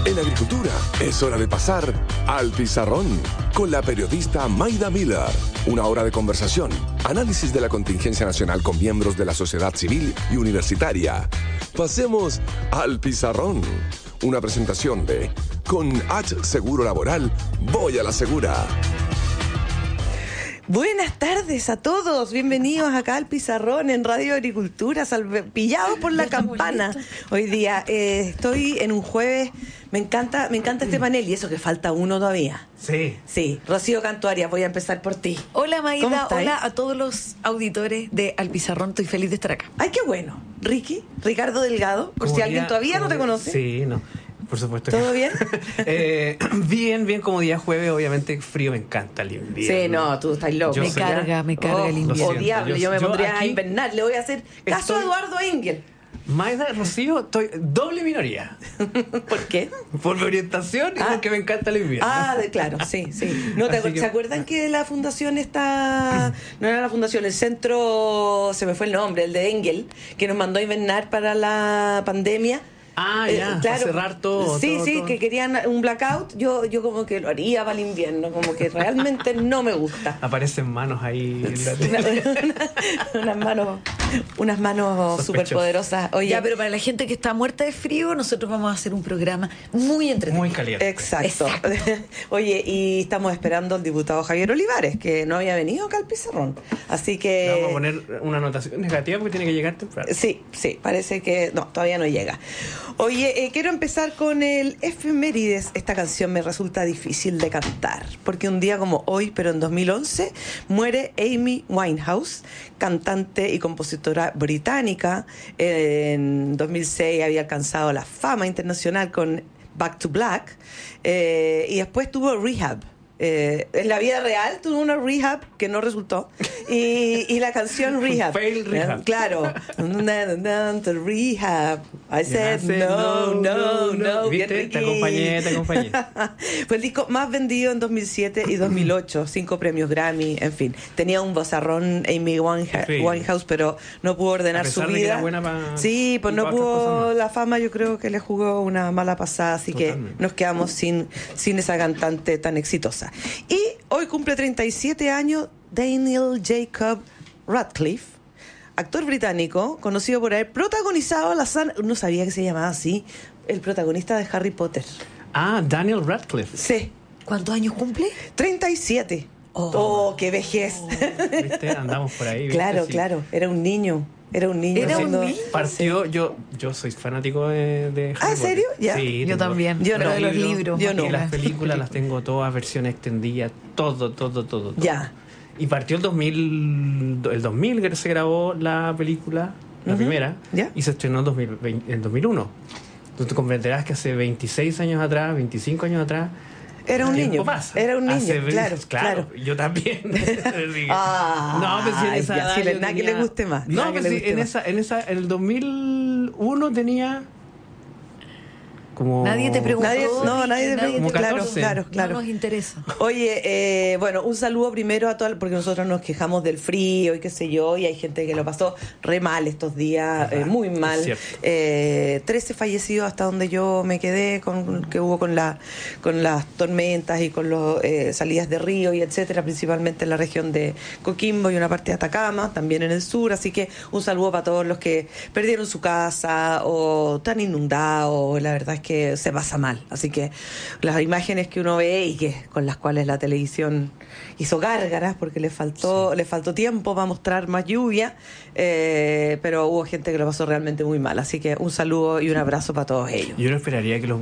En agricultura es hora de pasar al pizarrón con la periodista Mayda Miller. Una hora de conversación, análisis de la contingencia nacional con miembros de la sociedad civil y universitaria. Pasemos al pizarrón. Una presentación de Con H Seguro Laboral, voy a la segura. Buenas tardes a todos, bienvenidos acá al Pizarrón en Radio Agricultura, pillados por la campana. Hoy día estoy en un jueves, me encanta este panel y eso que falta uno todavía. Sí, Rocío Canto Arias, voy a empezar por ti. Hola Mayda, hola a todos los auditores de Al Pizarrón, estoy feliz de estar acá. Ay, qué bueno. Ricardo Delgado, por si alguien todavía no te conoce. Sí, no. Por supuesto. ¿Todo bien? Bien, como día jueves, obviamente frío, me encanta el invierno. Sí, no, tú estás loco. Me carga el invierno. Diablo, yo me pondría a invernar, le voy a hacer caso a Eduardo Engel. Mayda, Rocío, estoy doble minoría. ¿Por qué? Por mi orientación y porque me encanta el invierno. Claro, sí. No, ¿se acuerdan que la fundación está... No era la fundación, el centro, se me fue el nombre, el de Engel, que nos mandó a invernar para la pandemia? Claro, para cerrar todo. Sí, todo. que querían un blackout. Yo como que lo haría para el invierno, como que realmente no me gusta. Aparecen manos ahí. unas manos súper poderosas. Oye, ya, pero para la gente que está muerta de frío, nosotros vamos a hacer un programa muy entretenido. Muy caliente. Exacto. Oye, y estamos esperando al diputado Javier Olivares, que no había venido acá al Pizarrón. Así que... Vamos a poner una anotación negativa porque tiene que llegar temprano. Sí, parece que... No, todavía no llega. Oye, quiero empezar con el Efemérides. Esta canción me resulta difícil de cantar, porque un día como hoy, pero en 2011, muere Amy Winehouse, cantante y compositora británica. En 2006 había alcanzado la fama internacional con Back to Black, y después tuvo Rehab. En la vida real tuvo una rehab que no resultó y la canción Rehab, fail rehab. Claro, rehab, I said no. ¿Viste? Te acompañé. Fue el disco más vendido en 2007 y 2008, 5 premios Grammy, en fin, tenía un vozarrón Amy Winehouse, pero no pudo ordenar su vida. Sí, pues no pudo, la fama yo creo que le jugó una mala pasada, así Totalmente. Que nos quedamos sin esa cantante tan exitosa. Y hoy cumple 37 años Daniel Jacob Radcliffe, actor británico, conocido por haber protagonizado no sabía que se llamaba así, el protagonista de Harry Potter. Daniel Radcliffe. Sí. ¿Cuántos años cumple? 37. Oh, qué vejez. ¿Viste? Andamos por ahí. ¿Viste? Claro, era un niño. Partió, yo soy fanático de Harry Potter. ¿En serio? Ya. Sí, yo también. Yo no, de los libros. Yo no. Y las películas las tengo todas, versión extendida, todo. Ya. Y partió el 2000 que se grabó la película, la primera, ¿ya? Y se estrenó en 2001. Entonces tú comprenderás que hace 26 años atrás, 25 años atrás, era un niño. Claro. Yo también. No, pues si en esa edad nada que le guste más. No, pues si en el 2001 tenía como... Nadie te preguntó. Nadie te preguntó. Claro. No nos interesa. Oye, bueno, un saludo primero a todos, porque nosotros nos quejamos del frío y qué sé yo, y hay gente que lo pasó re mal estos días, muy mal. 13 fallecidos hasta donde yo me quedé, que hubo con las tormentas y con las salidas de río y etcétera, principalmente en la región de Coquimbo y una parte de Atacama, también en el sur. Así que un saludo para todos los que perdieron su casa o están inundados. La verdad es que se pasa mal, así que las imágenes que uno ve y que con las cuales la televisión hizo gárgaras porque le faltó tiempo para mostrar más lluvia, pero hubo gente que lo pasó realmente muy mal, así que un saludo y un abrazo para todos ellos. Yo no esperaría que los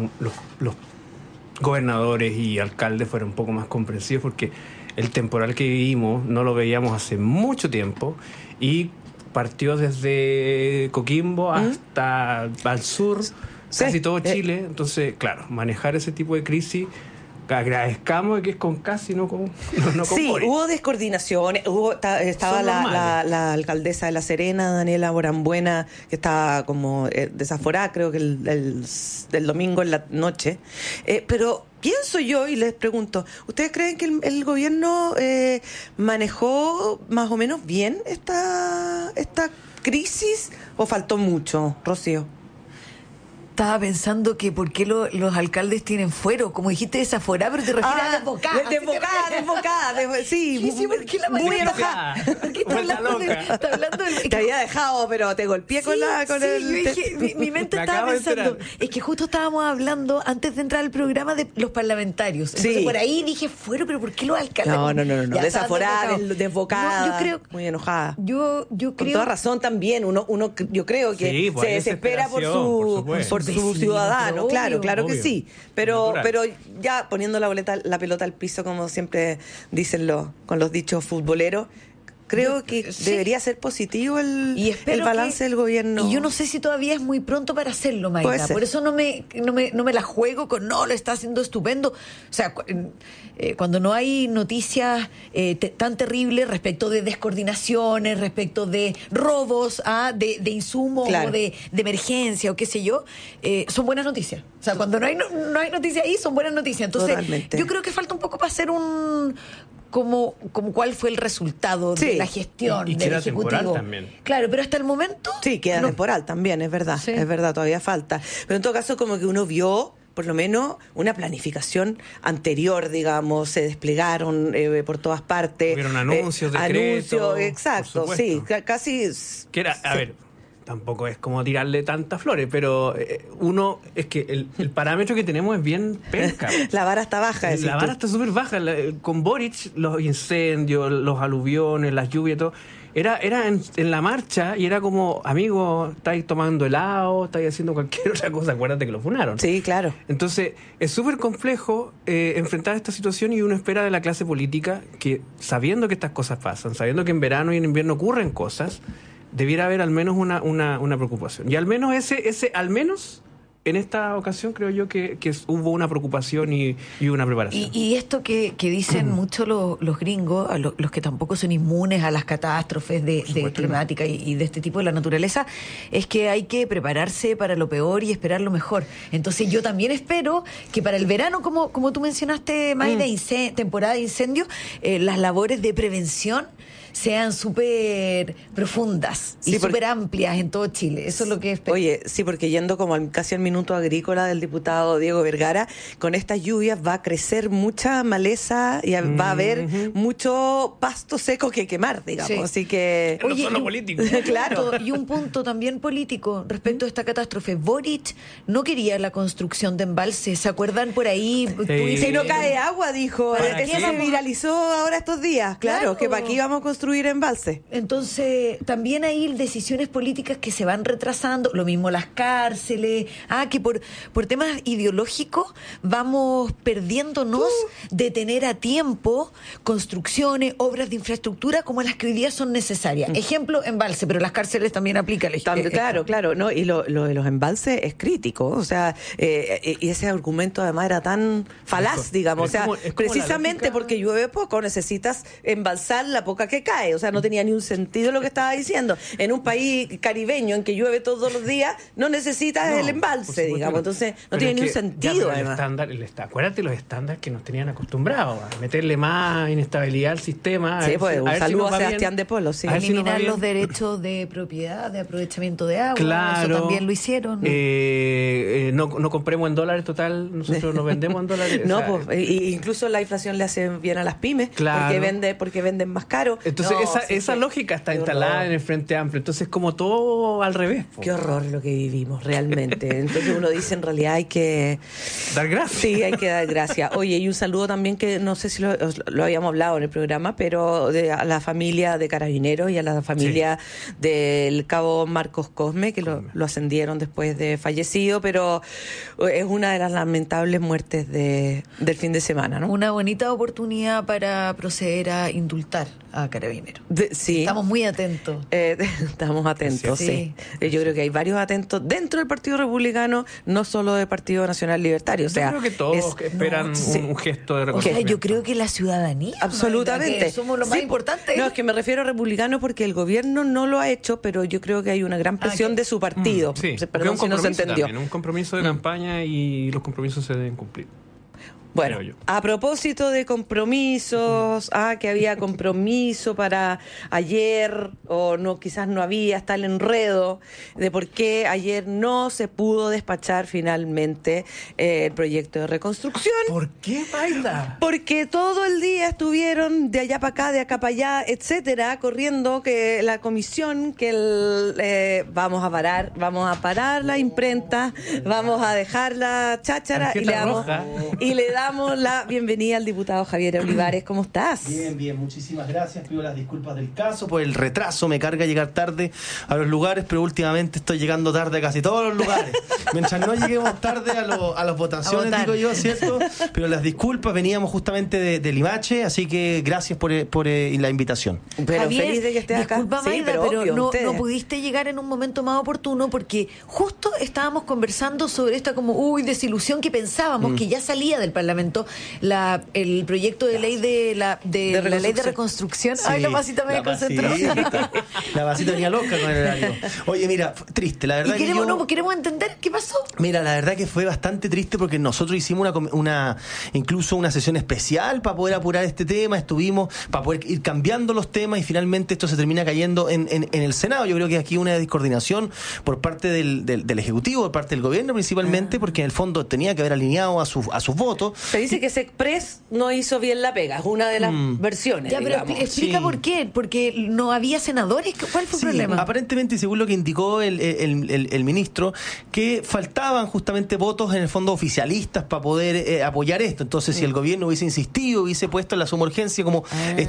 gobernadores y alcaldes fueran un poco más comprensivos, porque el temporal que vivimos no lo veíamos hace mucho tiempo y partió desde Coquimbo hasta al sur, casi todo Chile. Entonces, claro, manejar ese tipo de crisis, agradezcamos que es con casi, no con sí, Boris. hubo descoordinaciones, estaba la alcaldesa de La Serena, Daniela Borambuena, que estaba como desaforada, creo que del domingo en la noche, pero pienso yo y les pregunto, ¿ustedes creen que el gobierno manejó más o menos bien esta crisis o faltó mucho, Rocío? Estaba pensando que por qué los alcaldes tienen fuero, como dijiste, desaforada, pero te refieres a desbocada. Desbocada, sí. Sí, porque la muy enojada. Porque está hablando del... Te había dejado, pero te golpeé con el... Yo dije, mi mente estaba pensando, es que justo estábamos hablando antes de entrar al programa de los parlamentarios. Entonces por ahí dije, fuero, pero ¿por qué los alcaldes? No. Desaforada, desbocada, yo creo, muy enojada. Yo creo... Con toda razón también, yo creo que se desespera por su ciudadano, claro obvio. Que sí, pero ya poniendo la pelota al piso, como siempre dicen con los dichos futboleros, creo que debería ser positivo el balance del gobierno. Y yo no sé si todavía es muy pronto para hacerlo, Maida. Por eso no me la juego con lo está haciendo estupendo. O sea, cuando no hay noticias tan terribles respecto de descoordinaciones, respecto de robos, de insumos o de emergencia o qué sé yo, son buenas noticias. O sea, cuando no hay noticias ahí, son buenas noticias. Entonces, totalmente. Yo creo que falta un poco para hacer como cuál fue el resultado de la gestión del Ejecutivo. También. Claro, pero hasta el momento... Sí, queda temporal también, es verdad. Sí. Es verdad, todavía falta. Pero en todo caso, como que uno vio, por lo menos, una planificación anterior, digamos, se desplegaron por todas partes. Hubieron anuncios, decretos. Exacto, sí, casi... Que era, a ver... Tampoco es como tirarle tantas flores, pero es que el parámetro que tenemos es bien penca. La vara está baja. La vara está súper baja. Con Boric, los incendios, los aluviones, las lluvias, todo, era en la marcha y era como, amigo, estáis tomando helado, estáis haciendo cualquier otra cosa, acuérdate que lo funaron. Sí, claro. Entonces, es súper complejo enfrentar esta situación y uno espera de la clase política que, sabiendo que estas cosas pasan, sabiendo que en verano y en invierno ocurren cosas, debiera haber al menos una preocupación. Y al menos al menos en esta ocasión creo yo que hubo una preocupación y una preparación. Y esto que dicen mucho los gringos, los que tampoco son inmunes a las catástrofes de climática y de este tipo de la naturaleza, es que hay que prepararse para lo peor y esperar lo mejor. Entonces yo también espero que para el verano, como tú mencionaste, Maida, temporada de incendios, las labores de prevención sean súper profundas y súper amplias en todo Chile. Eso es lo que espero. Oye, sí, porque yendo como casi al minuto agrícola del diputado Diego Vergara, con estas lluvias va a crecer mucha maleza y va a haber mucho pasto seco que quemar, digamos. Sí. Así que... No solo político. Claro. Y un punto también político respecto a esta catástrofe. Boric no quería la construcción de embalses. ¿Se acuerdan por ahí? Si no cae agua, dijo. Eso se viralizó ahora estos días. Claro, que para aquí vamos a construir embalse. Entonces, también hay decisiones políticas que se van retrasando, lo mismo las cárceles, que por temas ideológicos vamos perdiéndonos de tener a tiempo construcciones, obras de infraestructura como las que hoy día son necesarias. Ejemplo, embalse, pero las cárceles también aplican. Claro, no, y lo de los embalses es crítico, o sea, y ese argumento además era tan falaz, digamos, o sea, precisamente porque llueve poco, necesitas embalsar la poca que cae. O sea, no tenía ni un sentido lo que estaba diciendo. En un país caribeño en que llueve todos los días, no necesitas el embalse, digamos. Entonces, no tiene ni un sentido, además. Acuérdate los estándares que nos tenían acostumbrados a meterle más inestabilidad al sistema. Sí, pues, un saludo a Sebastián de Polo, sí. Eliminar los derechos de propiedad, de aprovechamiento de agua. Claro. Eso también lo hicieron. No compremos en dólares, total, nosotros nos vendemos en dólares. No, pues, incluso la inflación le hace bien a las pymes, claro, porque venden más caro. Entonces, esa lógica está instalada en el Frente Amplio. Entonces, como todo al revés. Qué horror lo que vivimos, realmente. Entonces, uno dice, en realidad hay que... dar gracias. Sí, hay que dar gracias. Oye, y un saludo también que no sé si lo habíamos hablado en el programa, pero a la familia de Carabineros y a la familia del cabo Marcos Cosme, que lo ascendieron después de fallecido, pero es una de las lamentables muertes del fin de semana, ¿no? Una bonita oportunidad para proceder a indultar a Carabineros. Sí. Estamos muy atentos. Estamos atentos, sí. Yo creo que hay varios atentos dentro del Partido Republicano, no solo del Partido Nacional Libertario. O sea, yo creo que todos esperan un gesto de reconocimiento. O sea, yo creo que la ciudadanía. Absolutamente. Somos lo más importante. No, es que me refiero a republicano porque el gobierno no lo ha hecho, pero yo creo que hay una gran presión de su partido. Sí, perdón si no se entendió. También, un compromiso de campaña y los compromisos se deben cumplir. Bueno, a propósito de compromisos, que había compromiso para ayer, o no, quizás no había, está el enredo de por qué ayer no se pudo despachar finalmente el proyecto de reconstrucción. ¿Por qué, Mayda? Porque todo el día estuvieron de allá para acá, de acá para allá, etcétera, corriendo que la comisión, que vamos a parar la imprenta, vamos a dejar la cháchara y le damos la bienvenida al diputado Javier Olivares. ¿Cómo estás? Bien, muchísimas gracias. Pido las disculpas del caso por el retraso. Me carga llegar tarde a los lugares, pero últimamente estoy llegando tarde a casi todos los lugares. Mientras no lleguemos tarde a las votaciones, digo yo, ¿cierto? Pero las disculpas, veníamos justamente de Limache, así que gracias por la invitación. Pero Javier, feliz de que estés acá. Disculpa, Mayda, pero obvio, no pudiste llegar en un momento más oportuno porque justo estábamos conversando sobre esta desilusión que pensábamos que ya salía del Parlamento el proyecto de ley de la ley de reconstrucción. Sí, Ay, la Pasita me concentró. La Pasita venía loca con el horario. Oye, mira, triste, la verdad. Queremos entender qué pasó. Mira, la verdad que fue bastante triste porque nosotros hicimos incluso una sesión especial para poder apurar este tema, estuvimos para poder ir cambiando los temas y finalmente esto se termina cayendo en el Senado. Yo creo que aquí una discoordinación por parte del Ejecutivo, por parte del gobierno principalmente, porque en el fondo tenía que haber alineado a sus votos. Se dice que Sexpress no hizo bien la pega, es una de las versiones. Ya, pero explica por qué, porque no había senadores. ¿Cuál fue el problema? Aparentemente, según lo que indicó el ministro, que faltaban justamente votos en el fondo oficialistas para poder apoyar esto. Entonces, si el gobierno hubiese insistido, hubiese puesto la suma urgencia como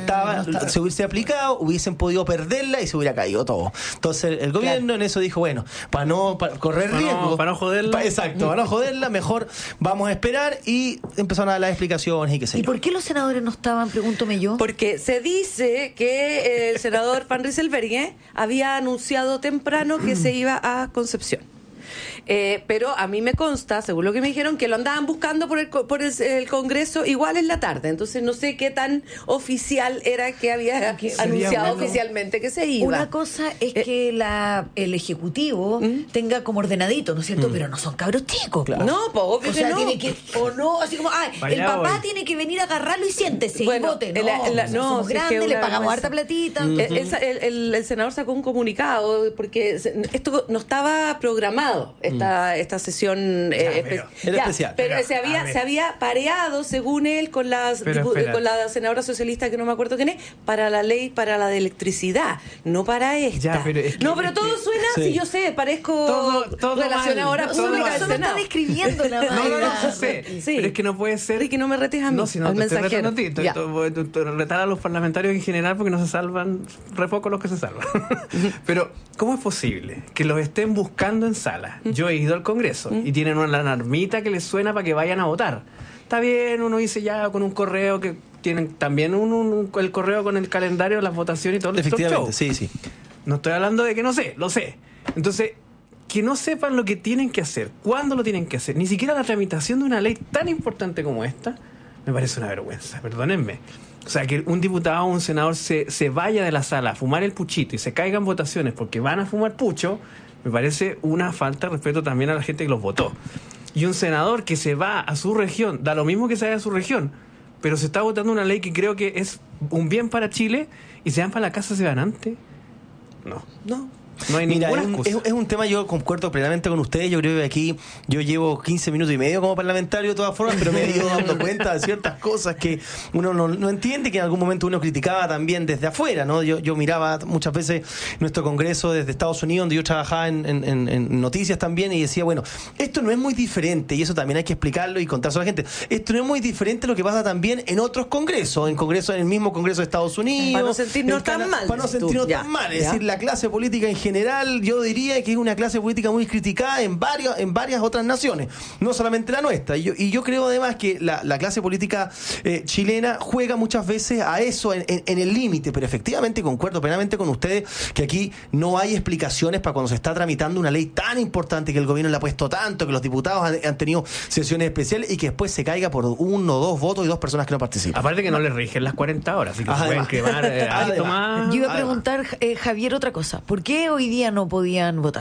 se hubiese aplicado, hubiesen podido perderla y se hubiera caído todo. Entonces, el gobierno en eso dijo, bueno, para correr riesgo, para no joderla. Exacto, para no joderla, mejor vamos a esperar, y empezaron a dar las explicaciones y qué sé yo. ¿Y por qué los senadores no estaban? Pregúntome yo. Porque se dice que el senador Van Rysselberghe había anunciado temprano que se iba a Concepción. Pero a mí me consta, según lo que me dijeron, que lo andaban buscando por el Congreso igual en la tarde. Entonces no sé qué tan oficial era que había anunciado oficialmente que se iba. Una cosa es que el Ejecutivo tenga como ordenadito, ¿no es cierto? Pero no son cabros chicos. Claro. No, pues obvio o sea, que no. Tiene que, o no, así como, el papá tiene que venir a agarrarlo y siéntese y vote. Somos grandes, le pagamos harta platita. El senador sacó un comunicado porque esto no estaba programado. Esta sesión especial. Pero se había pareado, según él, con la senadora socialista, que no me acuerdo quién es, para la ley, para la de electricidad, no para esta. Pero todo suena, si yo sé, parezco relacionadora pública. Eso no está describiendo nada más. No sé. Sí. Pero es que no puede ser. Ricky, no me retes a mí, al mensajero. Retar a los parlamentarios en general porque no se salvan, re poco los que se salvan. Pero, ¿cómo es posible que los estén buscando en sala? Yo he ido al Congreso y tienen una alarmita que les suena para que vayan a votar. Está bien, uno dice ya con un correo que tienen también el correo con el calendario, las votaciones y todo. Efectivamente, sí. No estoy hablando de que no sé, lo sé. Entonces, que no sepan lo que tienen que hacer, cuándo lo tienen que hacer, ni siquiera la tramitación de una ley tan importante como esta, me parece una vergüenza, perdónenme. O sea, que un diputado o un senador se vaya de la sala a fumar el puchito y se caigan votaciones porque van a fumar pucho, me parece una falta de respeto también a la gente que los votó. Y un senador que se va a su región, da lo mismo que se vaya a su región, pero se está votando una ley que creo que es un bien para Chile, y se van para la casa, se van antes. No hay ninguna excusa. Es un tema, yo concuerdo plenamente con ustedes. Yo creo que aquí yo llevo 15 minutos y medio como parlamentario de todas formas, pero me he ido dando cuenta de ciertas cosas que uno no entiende, que en algún momento uno criticaba también desde afuera, ¿no? Yo miraba muchas veces nuestro Congreso desde Estados Unidos, donde yo trabajaba en noticias también, y decía, bueno, esto no es muy diferente, y eso también hay que explicarlo y contárselo a la gente. Esto no es muy diferente a lo que pasa también en otros congresos, en el mismo Congreso de Estados Unidos. Para no sentirnos tan mal. Para no sentirnos tan mal. Es decir, la clase política en general, yo diría que es una clase política muy criticada en varias otras naciones, no solamente la nuestra. Y yo creo además que la clase política chilena juega muchas veces a eso en el límite, pero efectivamente concuerdo plenamente con ustedes que aquí no hay explicaciones para cuando se está tramitando una ley tan importante, que el gobierno le ha puesto tanto, que los diputados han tenido sesiones especiales, y que después se caiga por 1 o 2 votos y 2 personas que no participan. Aparte que no les rigen las 40 horas, así que se pueden quemar alto más. Yo iba a preguntar, Javier, otra cosa. ¿Por qué hoy día no podían votarlo?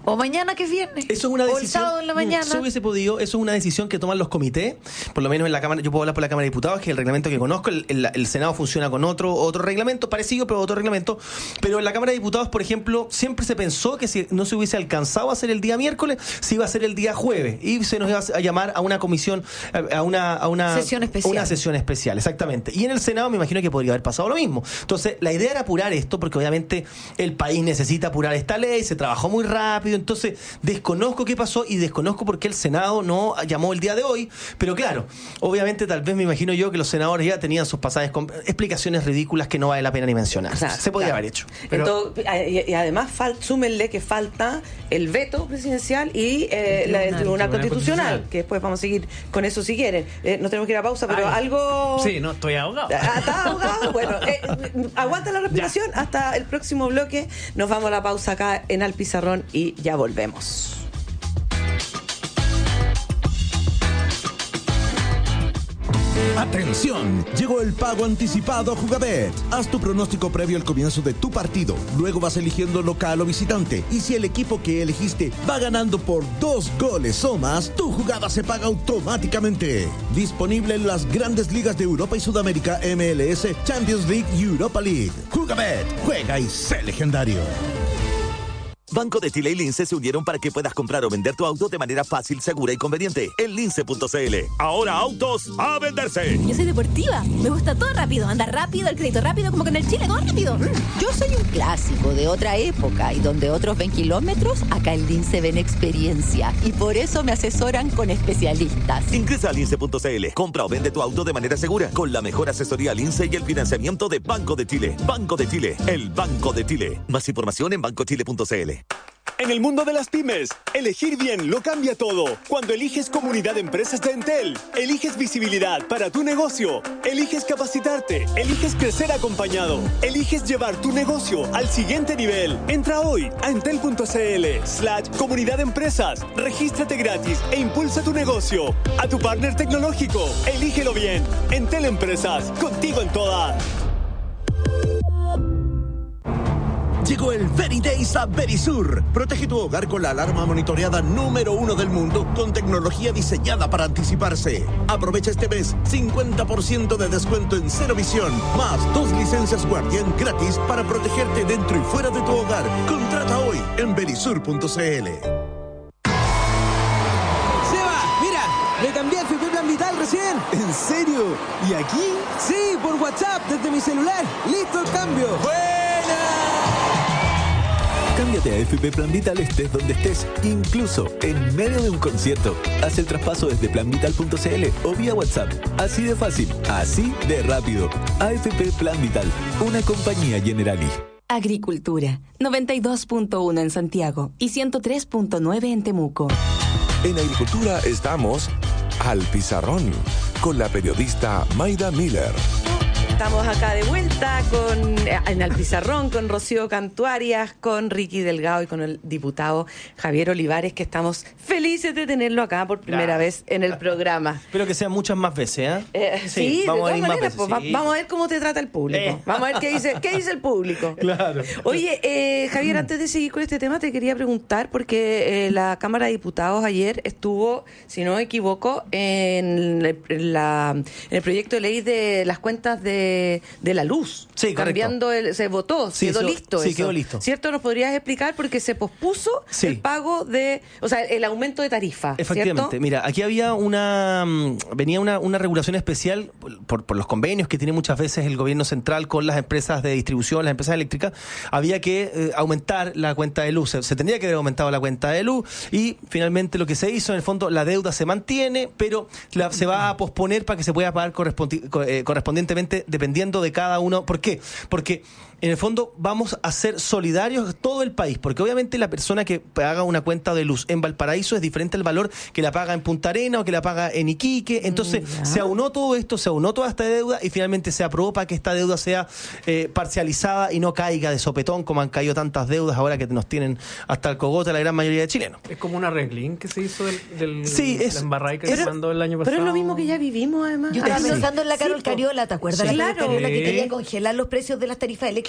O mañana que es viernes. Eso es una decisión. O el sábado en la mañana. Se hubiese podido. Eso es una decisión que toman los comités. Por lo menos en la Cámara, yo puedo hablar por la Cámara de Diputados, que es el reglamento que conozco. El Senado funciona con otro reglamento, parecido, pero otro reglamento. Pero en la Cámara de Diputados, por ejemplo, siempre se pensó que si no se hubiese alcanzado a hacer el día miércoles, se iba a hacer el día jueves. Y se nos iba a llamar a una comisión, a una sesión especial. Una sesión especial, exactamente. Y en el Senado me imagino que podría haber pasado lo mismo. Entonces, la idea era apurar esto, porque obviamente el país necesita apurar esta ley, se trabajó muy rápido. Entonces, desconozco qué pasó y desconozco por qué el Senado no llamó el día de hoy. Pero claro, obviamente tal vez me imagino yo que los senadores ya tenían sus pasajes con explicaciones ridículas que no vale la pena ni mencionar. Se podía haber hecho. Pero... y además súmenle que falta el veto presidencial y el Tribunal Constitucional, que después vamos a seguir con eso si quieren. No tenemos que ir a pausa, pero algo... Sí, no, estoy ahogado. ¿Estás ahogado? Bueno, aguanta la respiración hasta el próximo bloque. Nos vamos a la pausa acá en Al Pizarrón y ya volvemos. ¡Atención! Llegó el pago anticipado a Jugabet. Haz tu pronóstico previo al comienzo de tu partido. Luego vas eligiendo local o visitante. Y si el equipo que elegiste va ganando por 2 goles o más, tu jugada se paga automáticamente. Disponible en las grandes ligas de Europa y Sudamérica, MLS, Champions League y Europa League. Jugabet. Juega y sé legendario. Banco de Chile y Lince se unieron para que puedas comprar o vender tu auto de manera fácil, segura y conveniente en lince.cl. Ahora autos a venderse. Yo soy deportiva, me gusta todo rápido, andar rápido, el crédito rápido, como que en el Chile todo rápido. Yo soy un clásico de otra época y donde otros ven kilómetros, acá en Lince ven experiencia y por eso me asesoran con especialistas. Ingresa a lince.cl, compra o vende tu auto de manera segura con la mejor asesoría Lince y el financiamiento de Banco de Chile. Banco de Chile, el Banco de Chile. Más información en bancochile.cl. En el mundo de las pymes, elegir bien lo cambia todo. Cuando eliges Comunidad de Empresas de Entel, eliges visibilidad para tu negocio, eliges capacitarte, eliges crecer acompañado, eliges llevar tu negocio al siguiente nivel. Entra hoy a entel.cl/comunidad de empresas, regístrate gratis e impulsa tu negocio. A tu partner tecnológico, elígelo bien. Entel Empresas, contigo en todas. Llegó el Very Days a Verisur. Protege tu hogar con la alarma monitoreada número 1 del mundo con tecnología diseñada para anticiparse. Aprovecha este mes 50% de descuento en Cero Visión, más 2 licencias Guardián gratis para protegerte dentro y fuera de tu hogar. Contrata hoy en verisur.cl. Seba, mira, me cambié a FP Plan Vital recién. ¿En serio? ¿Y aquí? Sí, por WhatsApp, desde mi celular. ¡Listo el cambio! ¡Buena! Cámbiate a FP Plan Vital estés donde estés, incluso en medio de un concierto. Haz el traspaso desde planvital.cl o vía WhatsApp. Así de fácil, así de rápido. AFP Plan Vital, una compañía Generali. Agricultura, 92.1 en Santiago y 103.9 en Temuco. En Agricultura estamos Al Pizarrón con la periodista Mayda Miller. Estamos acá de vuelta en Al Pizarrón con Rocío Cantuarias, con Ricky Delgado y con el diputado Javier Olivares, que estamos felices de tenerlo acá por primera vez en el programa. Espero que sean muchas más veces, sí, vamos de todas a ir maneras, más veces. Vamos a ver cómo te trata el público. Vamos a ver qué dice el público. Claro. Oye, Javier, antes de seguir con este tema, te quería preguntar, porque la Cámara de Diputados ayer estuvo, si no me equivoco, en el proyecto de ley de las cuentas de la luz. Sí, cambiando se votó, quedó listo. Sí, eso. quedó listo. ¿Cierto? ¿Nos podrías explicar? Porque se pospuso el pago el aumento de tarifa. Efectivamente. ¿Cierto? Mira, aquí había una regulación especial por los convenios que tiene muchas veces el gobierno central con las empresas de distribución, las empresas eléctricas. Había que aumentar la cuenta de luz. Se tendría que haber aumentado la cuenta de luz y finalmente lo que se hizo, en el fondo, la deuda se mantiene, pero se va a posponer para que se pueda pagar correspondientemente dependiendo de cada uno. ¿Por qué? Porque en el fondo vamos a ser solidarios todo el país, porque obviamente la persona que paga una cuenta de luz en Valparaíso es diferente al valor que la paga en Punta Arenas o que la paga en Iquique. Entonces se aunó todo esto, se aunó toda esta deuda y finalmente se aprobó para que esta deuda sea parcializada y no caiga de sopetón como han caído tantas deudas ahora que nos tienen hasta el cogote la gran mayoría de chilenos. Es como un arreglín que se hizo de la embarrada que se mandó el año pasado. Pero es lo mismo que ya vivimos, además. Yo estaba pensando en la Carol Cariola, ¿te acuerdas? Sí, la Carol Cariola que quería congelar los precios de las tarifas eléctricas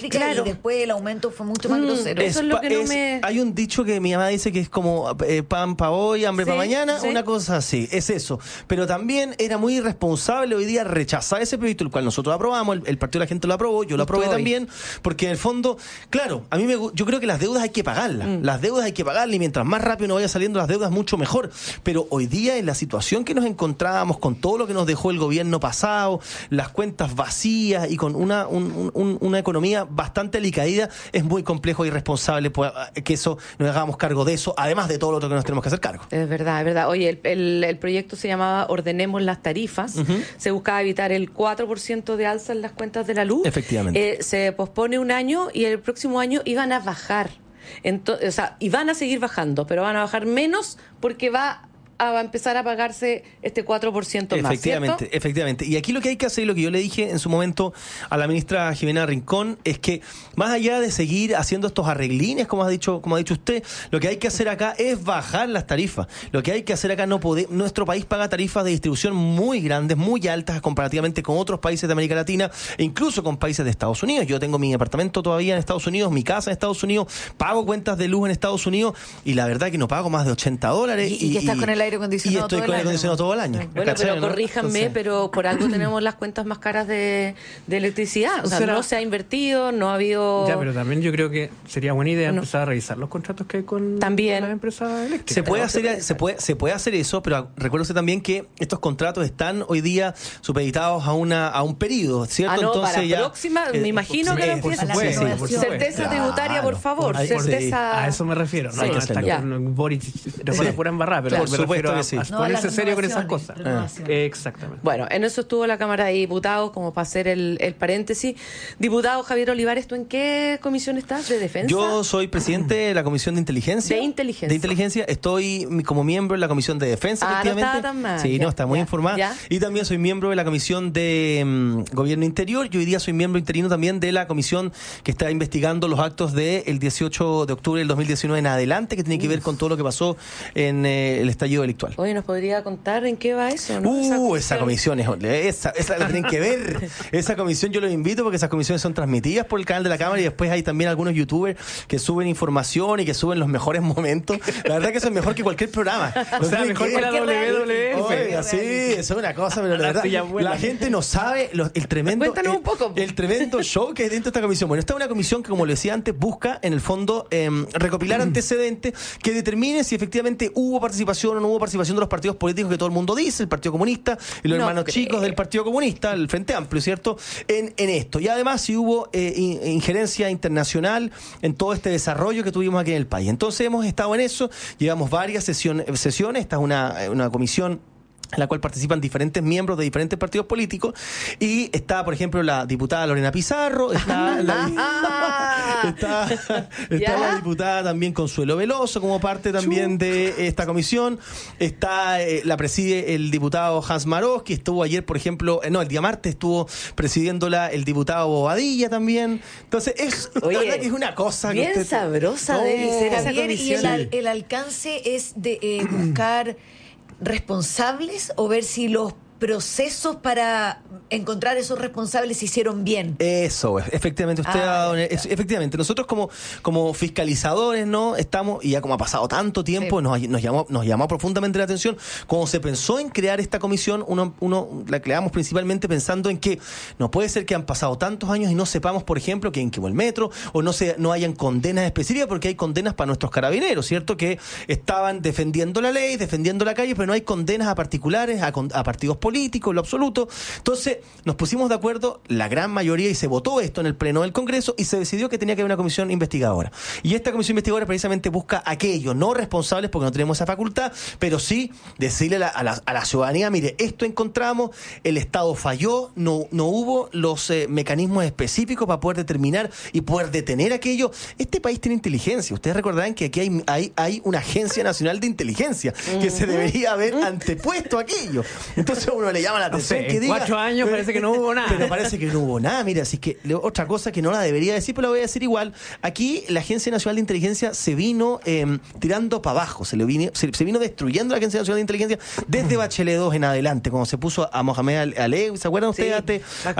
eléctrica y después el aumento fue mucho más grosero. Eso es lo que no me... Hay un dicho que mi mamá dice que es como pan para hoy, hambre para mañana, una cosa así, es eso. Pero también era muy irresponsable hoy día rechazar ese proyecto, el cual nosotros aprobamos, el Partido de la Gente lo aprobó, yo lo aprobé también, porque en el fondo, claro, yo creo que las deudas hay que pagarlas, las deudas hay que pagarlas y mientras más rápido nos vaya saliendo las deudas, mucho mejor. Pero hoy día, en la situación que nos encontrábamos, con todo lo que nos dejó el gobierno pasado, las cuentas vacías y con una economía bastante alicaída, es muy complejo y irresponsable que eso nos hagamos cargo de eso, además de todo lo otro que nos tenemos que hacer cargo. Es verdad, es verdad. Oye, el proyecto se llamaba Ordenemos las tarifas. Se buscaba evitar el 4% de alza en las cuentas de la luz. Efectivamente. Se pospone un año y el próximo año iban a bajar. O sea, y van a seguir bajando, pero van a bajar menos porque va a empezar a pagarse este 4% más, ¿cierto? Efectivamente. Y aquí lo que hay que hacer, y lo que yo le dije en su momento a la ministra Jimena Rincón, es que más allá de seguir haciendo estos arreglines, como ha dicho usted, lo que hay que hacer acá es bajar las tarifas. Lo que hay que hacer acá, nuestro país paga tarifas de distribución muy grandes, muy altas comparativamente con otros países de América Latina e incluso con países de Estados Unidos. Yo tengo mi apartamento todavía en Estados Unidos, mi casa en Estados Unidos, pago cuentas de luz en Estados Unidos y la verdad que no pago más de $80. Y que estás con el aire acondicionado. Y estoy con aire acondicionado todo el año. Bueno, pero corríjanme, pero por algo tenemos las cuentas más caras de electricidad. O sea, no se ha invertido, no ha habido... Ya, pero también yo creo que sería buena idea empezar a revisar los contratos que hay con las empresas eléctricas. Se puede hacer eso, pero recuérdese también que estos contratos están hoy día supeditados a un periodo, ¿cierto? Entonces para próxima, me imagino que lo empieza. Certeza tributaria, por favor. A eso me refiero. No, no está con Boris, no fue pura embarrada, pero me refiero a ponerse serio con esas cosas. Exactamente. Bueno, en eso estuvo la Cámara de Diputados, como para hacer el paréntesis. Diputado Javier Olivares, ¿tú en qué comisión estás? ¿De defensa? Yo soy presidente de la Comisión de Inteligencia. De Inteligencia. Estoy como miembro de la Comisión de Defensa, efectivamente. No estaba tan mal. Sí, está muy informada. Ya. Y también soy miembro de la Comisión de Gobierno Interior. Y hoy día soy miembro interino también de la comisión que está investigando los actos del 18 de octubre del 2019 en adelante, que tiene que ver con todo lo que pasó en el estallido delictual. Oye, ¿nos podría contar en qué va eso? ¿No? Esa comisión esa la tienen que ver. Esa comisión yo los invito porque esas comisiones son transmitidas por el canal de la Cámara y después hay también algunos youtubers que suben información y que suben los mejores momentos. La verdad que eso es mejor que cualquier programa. O sea, mejor que la WWF. Oiga, sí, eso es una cosa, pero la verdad, la gente no sabe el tremendo show que hay dentro de esta comisión. Bueno, esta es una comisión que, como le decía antes, busca en el fondo recopilar antecedentes que determinen si efectivamente hubo participación o no hubo participación de los partidos políticos que todo el mundo dice, el Partido Comunista y los hermanos chicos del Partido Comunista, el Frente Amplio, ¿cierto? En esto. Y además si hubo injerencia internacional en todo este desarrollo que tuvimos aquí en el país. Entonces hemos estado en eso, llevamos varias sesiones. Esta es una comisión en la cual participan diferentes miembros de diferentes partidos políticos y está, por ejemplo, la diputada Lorena Pizarro, está la diputada también Consuelo Veloso como parte también de esta comisión, la preside el diputado Hans Maros, que estuvo ayer, por ejemplo, el día martes estuvo presidiéndola el diputado Bobadilla también. Entonces, la verdad que es una cosa bien sabrosa de ser esa comisión. Y el alcance es de buscar responsables o ver si los procesos para encontrar esos responsables se hicieron bien. Eso es, efectivamente, usted ha dado efectivamente, nosotros como fiscalizadores, ¿no? Estamos, y ya como ha pasado tanto tiempo, nos llamó profundamente la atención. Cuando se pensó en crear esta comisión, uno la creamos principalmente pensando en que no puede ser que han pasado tantos años y no sepamos, por ejemplo, quién quemó el metro, o no hayan condenas específicas, porque hay condenas para nuestros carabineros, ¿cierto? Que estaban defendiendo la ley, defendiendo la calle, pero no hay condenas a particulares, a partidos políticos, en lo absoluto. Entonces nos pusimos de acuerdo la gran mayoría y se votó esto en el pleno del Congreso y se decidió que tenía que haber una comisión investigadora. Y esta comisión investigadora precisamente busca aquellos no responsables, porque no tenemos esa facultad, pero sí decirle a la ciudadanía, mire, esto encontramos, el Estado falló, no hubo los mecanismos específicos para poder determinar y poder detener aquello. Este país tiene inteligencia. Ustedes recordarán que aquí hay una Agencia Nacional de Inteligencia que se debería haber antepuesto aquello. Entonces uno le llama la atención que diga 4 años años parece que no hubo nada. Pero parece que no hubo nada, mira, así que otra cosa que no la debería decir, pero la voy a decir igual. Aquí la Agencia Nacional de Inteligencia se vino tirando para abajo, se vino destruyendo la Agencia Nacional de Inteligencia desde Bachelet 2 en adelante, cuando se puso a Mohamed Alevi, ¿se acuerdan ustedes?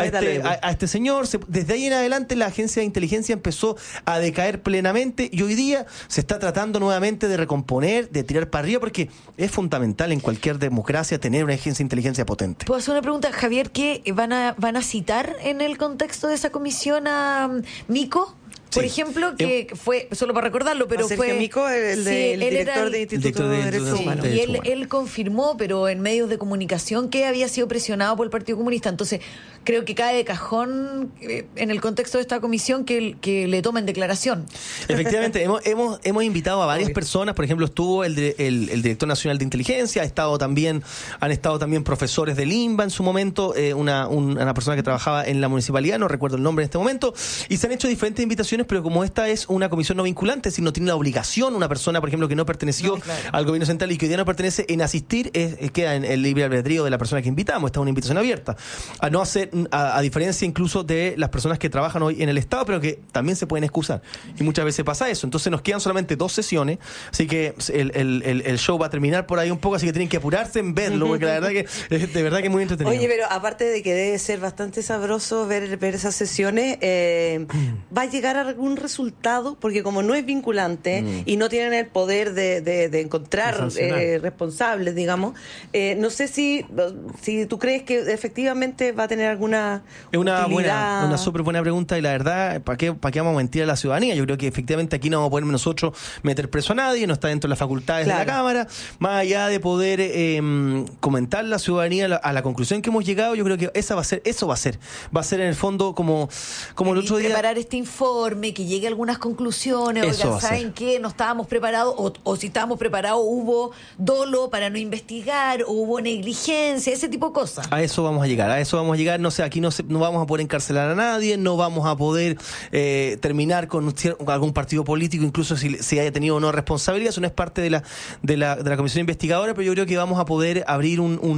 A este señor, desde ahí en adelante la Agencia de Inteligencia empezó a decaer plenamente y hoy día se está tratando nuevamente de recomponer, de tirar para arriba, porque es fundamental en cualquier democracia tener una agencia de inteligencia potente. ¿Puedo hacer una pregunta, Javier? ¿Qué van a citar en el contexto de esa comisión a Mico? Por ejemplo, que fue, solo para recordarlo, pero fue... Mico, el director del Instituto de Derechos Humanos. Y él confirmó, pero en medios de comunicación, que había sido presionado por el Partido Comunista. Entonces, creo que cae de cajón en el contexto de esta comisión que le tomen declaración. Efectivamente, hemos invitado a varias personas. Por ejemplo, estuvo el director nacional de inteligencia, han estado también profesores del INBA en su momento, una persona que trabajaba en la municipalidad, no recuerdo el nombre en este momento, y se han hecho diferentes invitaciones, pero como esta es una comisión no vinculante, si no tiene la obligación, una persona, por ejemplo, que no perteneció al gobierno central y que hoy día no pertenece, en asistir, queda en el libre albedrío de la persona que invitamos. Esta es una invitación abierta. A no hacer, a diferencia incluso de las personas que trabajan hoy en el Estado, pero que también se pueden excusar. Y muchas veces pasa eso. Entonces nos quedan solamente 2 sesiones, así que el show va a terminar por ahí un poco, así que tienen que apurarse en verlo, porque la verdad que es muy entretenido. Oye, pero aparte de que debe ser bastante sabroso ver esas sesiones, ¿va a llegar a algún resultado? Porque como no es vinculante y no tienen el poder de encontrar responsables, digamos, no sé si tú crees que efectivamente va a tener alguna una súper buena pregunta, y la verdad, ¿para qué vamos a mentir a la ciudadanía? Yo creo que efectivamente aquí no vamos a poder nosotros meter preso a nadie, no está dentro de las facultades de la Cámara, más allá de poder comentar la ciudadanía a la conclusión que hemos llegado. Yo creo que eso va a ser en el fondo como el otro día, preparar este informe, que llegue a algunas conclusiones. Oigan, ¿saben qué? No estábamos preparados, o si estábamos preparados hubo dolo para no investigar, o hubo negligencia, ese tipo de cosas. A eso vamos a llegar, no sé, aquí no vamos a poder encarcelar a nadie, no vamos a poder terminar con algún partido político, incluso si haya tenido o no responsabilidad. Eso no es parte de la comisión investigadora, pero yo creo que vamos a poder abrir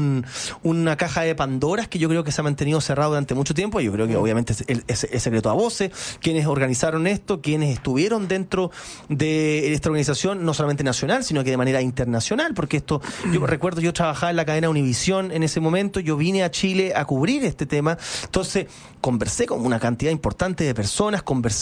una caja de Pandoras que yo creo que se ha mantenido cerrado durante mucho tiempo. Yo creo que obviamente es secreto a voces, quienes organizaron esto, quienes estuvieron dentro de esta organización, no solamente nacional, sino que de manera internacional, porque esto, yo recuerdo, yo trabajaba en la cadena Univisión en ese momento, yo vine a Chile a cubrir este tema, entonces conversé con una cantidad importante de personas,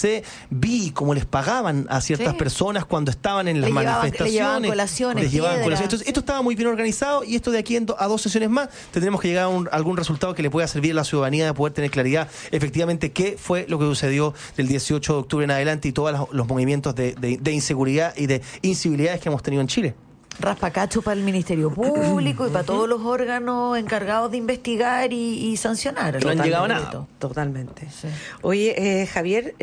vi cómo les pagaban a ciertas personas cuando estaban en las manifestaciones, les llevaban colaciones. Entonces, esto estaba muy bien organizado, y esto de aquí a 2 sesiones más tendremos que llegar a algún resultado que le pueda servir a la ciudadanía de poder tener claridad efectivamente qué fue lo que sucedió del 18 de octubre en adelante y todos los movimientos de inseguridad y de incivilidades que hemos tenido en Chile. Raspacacho para el Ministerio Público y para todos los órganos encargados de investigar y sancionar. No han llegado a nada. Totalmente. Sí. Oye, Javier,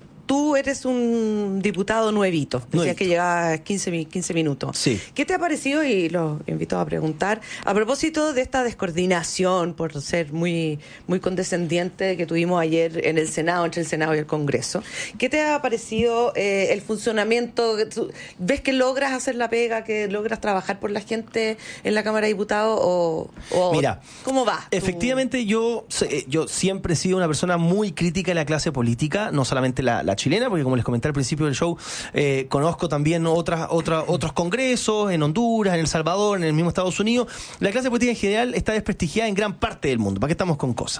tú eres un diputado nuevito. Decías que llevas 15 minutos. Sí. ¿Qué te ha parecido? Y lo invito a preguntar. A propósito de esta descoordinación, por ser muy, muy condescendiente, que tuvimos ayer en el Senado, entre el Senado y el Congreso. ¿Qué te ha parecido el funcionamiento? ¿Ves que logras hacer la pega, que logras trabajar por la gente en la Cámara de Diputados? ¿O mira, cómo va? Efectivamente, yo siempre he sido una persona muy crítica de la clase política, no solamente la chilena, porque como les comenté al principio del show, conozco también otros congresos en Honduras, en El Salvador, en el mismo Estados Unidos. La clase política en general está desprestigiada en gran parte del mundo. ¿Para qué estamos con cosas?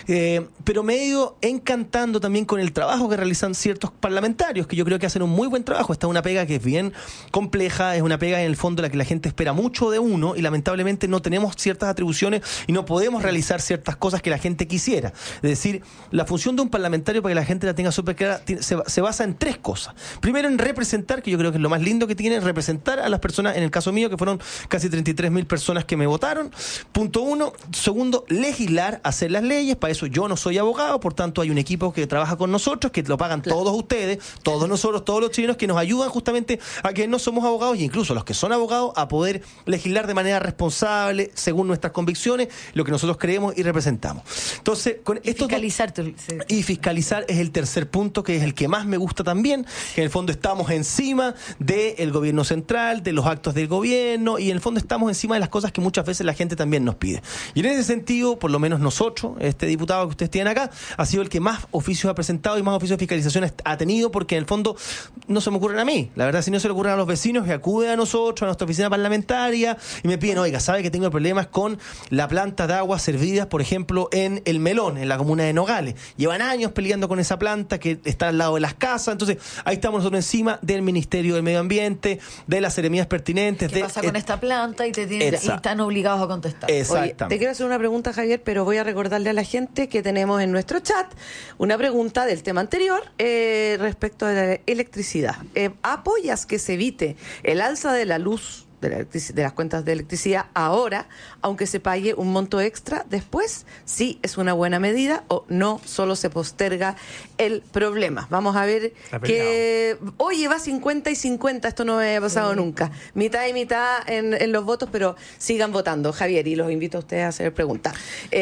Pero me he ido encantando también con el trabajo que realizan ciertos parlamentarios, que yo creo que hacen un muy buen trabajo. Esta es una pega que es bien compleja, es una pega en el fondo en la que la gente espera mucho de uno, y lamentablemente no tenemos ciertas atribuciones y no podemos realizar ciertas cosas que la gente quisiera. Es decir, la función de un parlamentario, para que la gente la tenga súper clara, se basa en 3 cosas. Primero, en representar, que yo creo que es lo más lindo que tiene, representar a las personas, en el caso mío, que fueron casi 33.000 personas que me votaron. Punto 1. Segundo, legislar, hacer las leyes. Para eso yo no soy abogado, por tanto hay un equipo que trabaja con nosotros, que lo pagan todos ustedes, todos nosotros, todos los chilenos, que nos ayudan justamente a que no somos abogados, e incluso los que son abogados, a poder legislar de manera responsable, según nuestras convicciones, lo que nosotros creemos y representamos. Entonces, con esto fiscalizar es el tercer punto, que es el que más me gusta también, que en el fondo estamos encima del gobierno central, de los actos del gobierno, y en el fondo estamos encima de las cosas que muchas veces la gente también nos pide. Y en ese sentido, por lo menos nosotros, este diputado que ustedes tienen acá, ha sido el que más oficios ha presentado y más oficios de fiscalización ha tenido, porque en el fondo no se me ocurren a mí. La verdad, si no se le ocurren a los vecinos que acuden a nosotros, a nuestra oficina parlamentaria, y me piden, oiga, ¿sabe que tengo problemas con la planta de aguas servidas, por ejemplo, en El Melón, en la comuna de Nogales? Llevan años peleando con esa planta que está al lado de las casas. Entonces, ahí estamos nosotros encima del Ministerio del Medio Ambiente, de las seremías pertinentes. ¿Qué pasa con esta planta? Y están obligados a contestar. Oye, te quiero hacer una pregunta, Javier, pero voy a recordarle a la gente que tenemos en nuestro chat una pregunta del tema anterior respecto a la electricidad. ¿Apoyas que se evite el alza de la luz de las cuentas de electricidad ahora, aunque se pague un monto extra después? ¿Sí es una buena medida o no, solo se posterga el problema? Vamos a ver que... Oye, va 50 y 50, esto no me había pasado nunca. Mitad y mitad en los votos, pero sigan votando, Javier, y los invito a ustedes a hacer preguntas.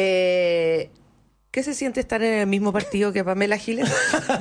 ¿Qué se siente estar en el mismo partido que Pamela Giles?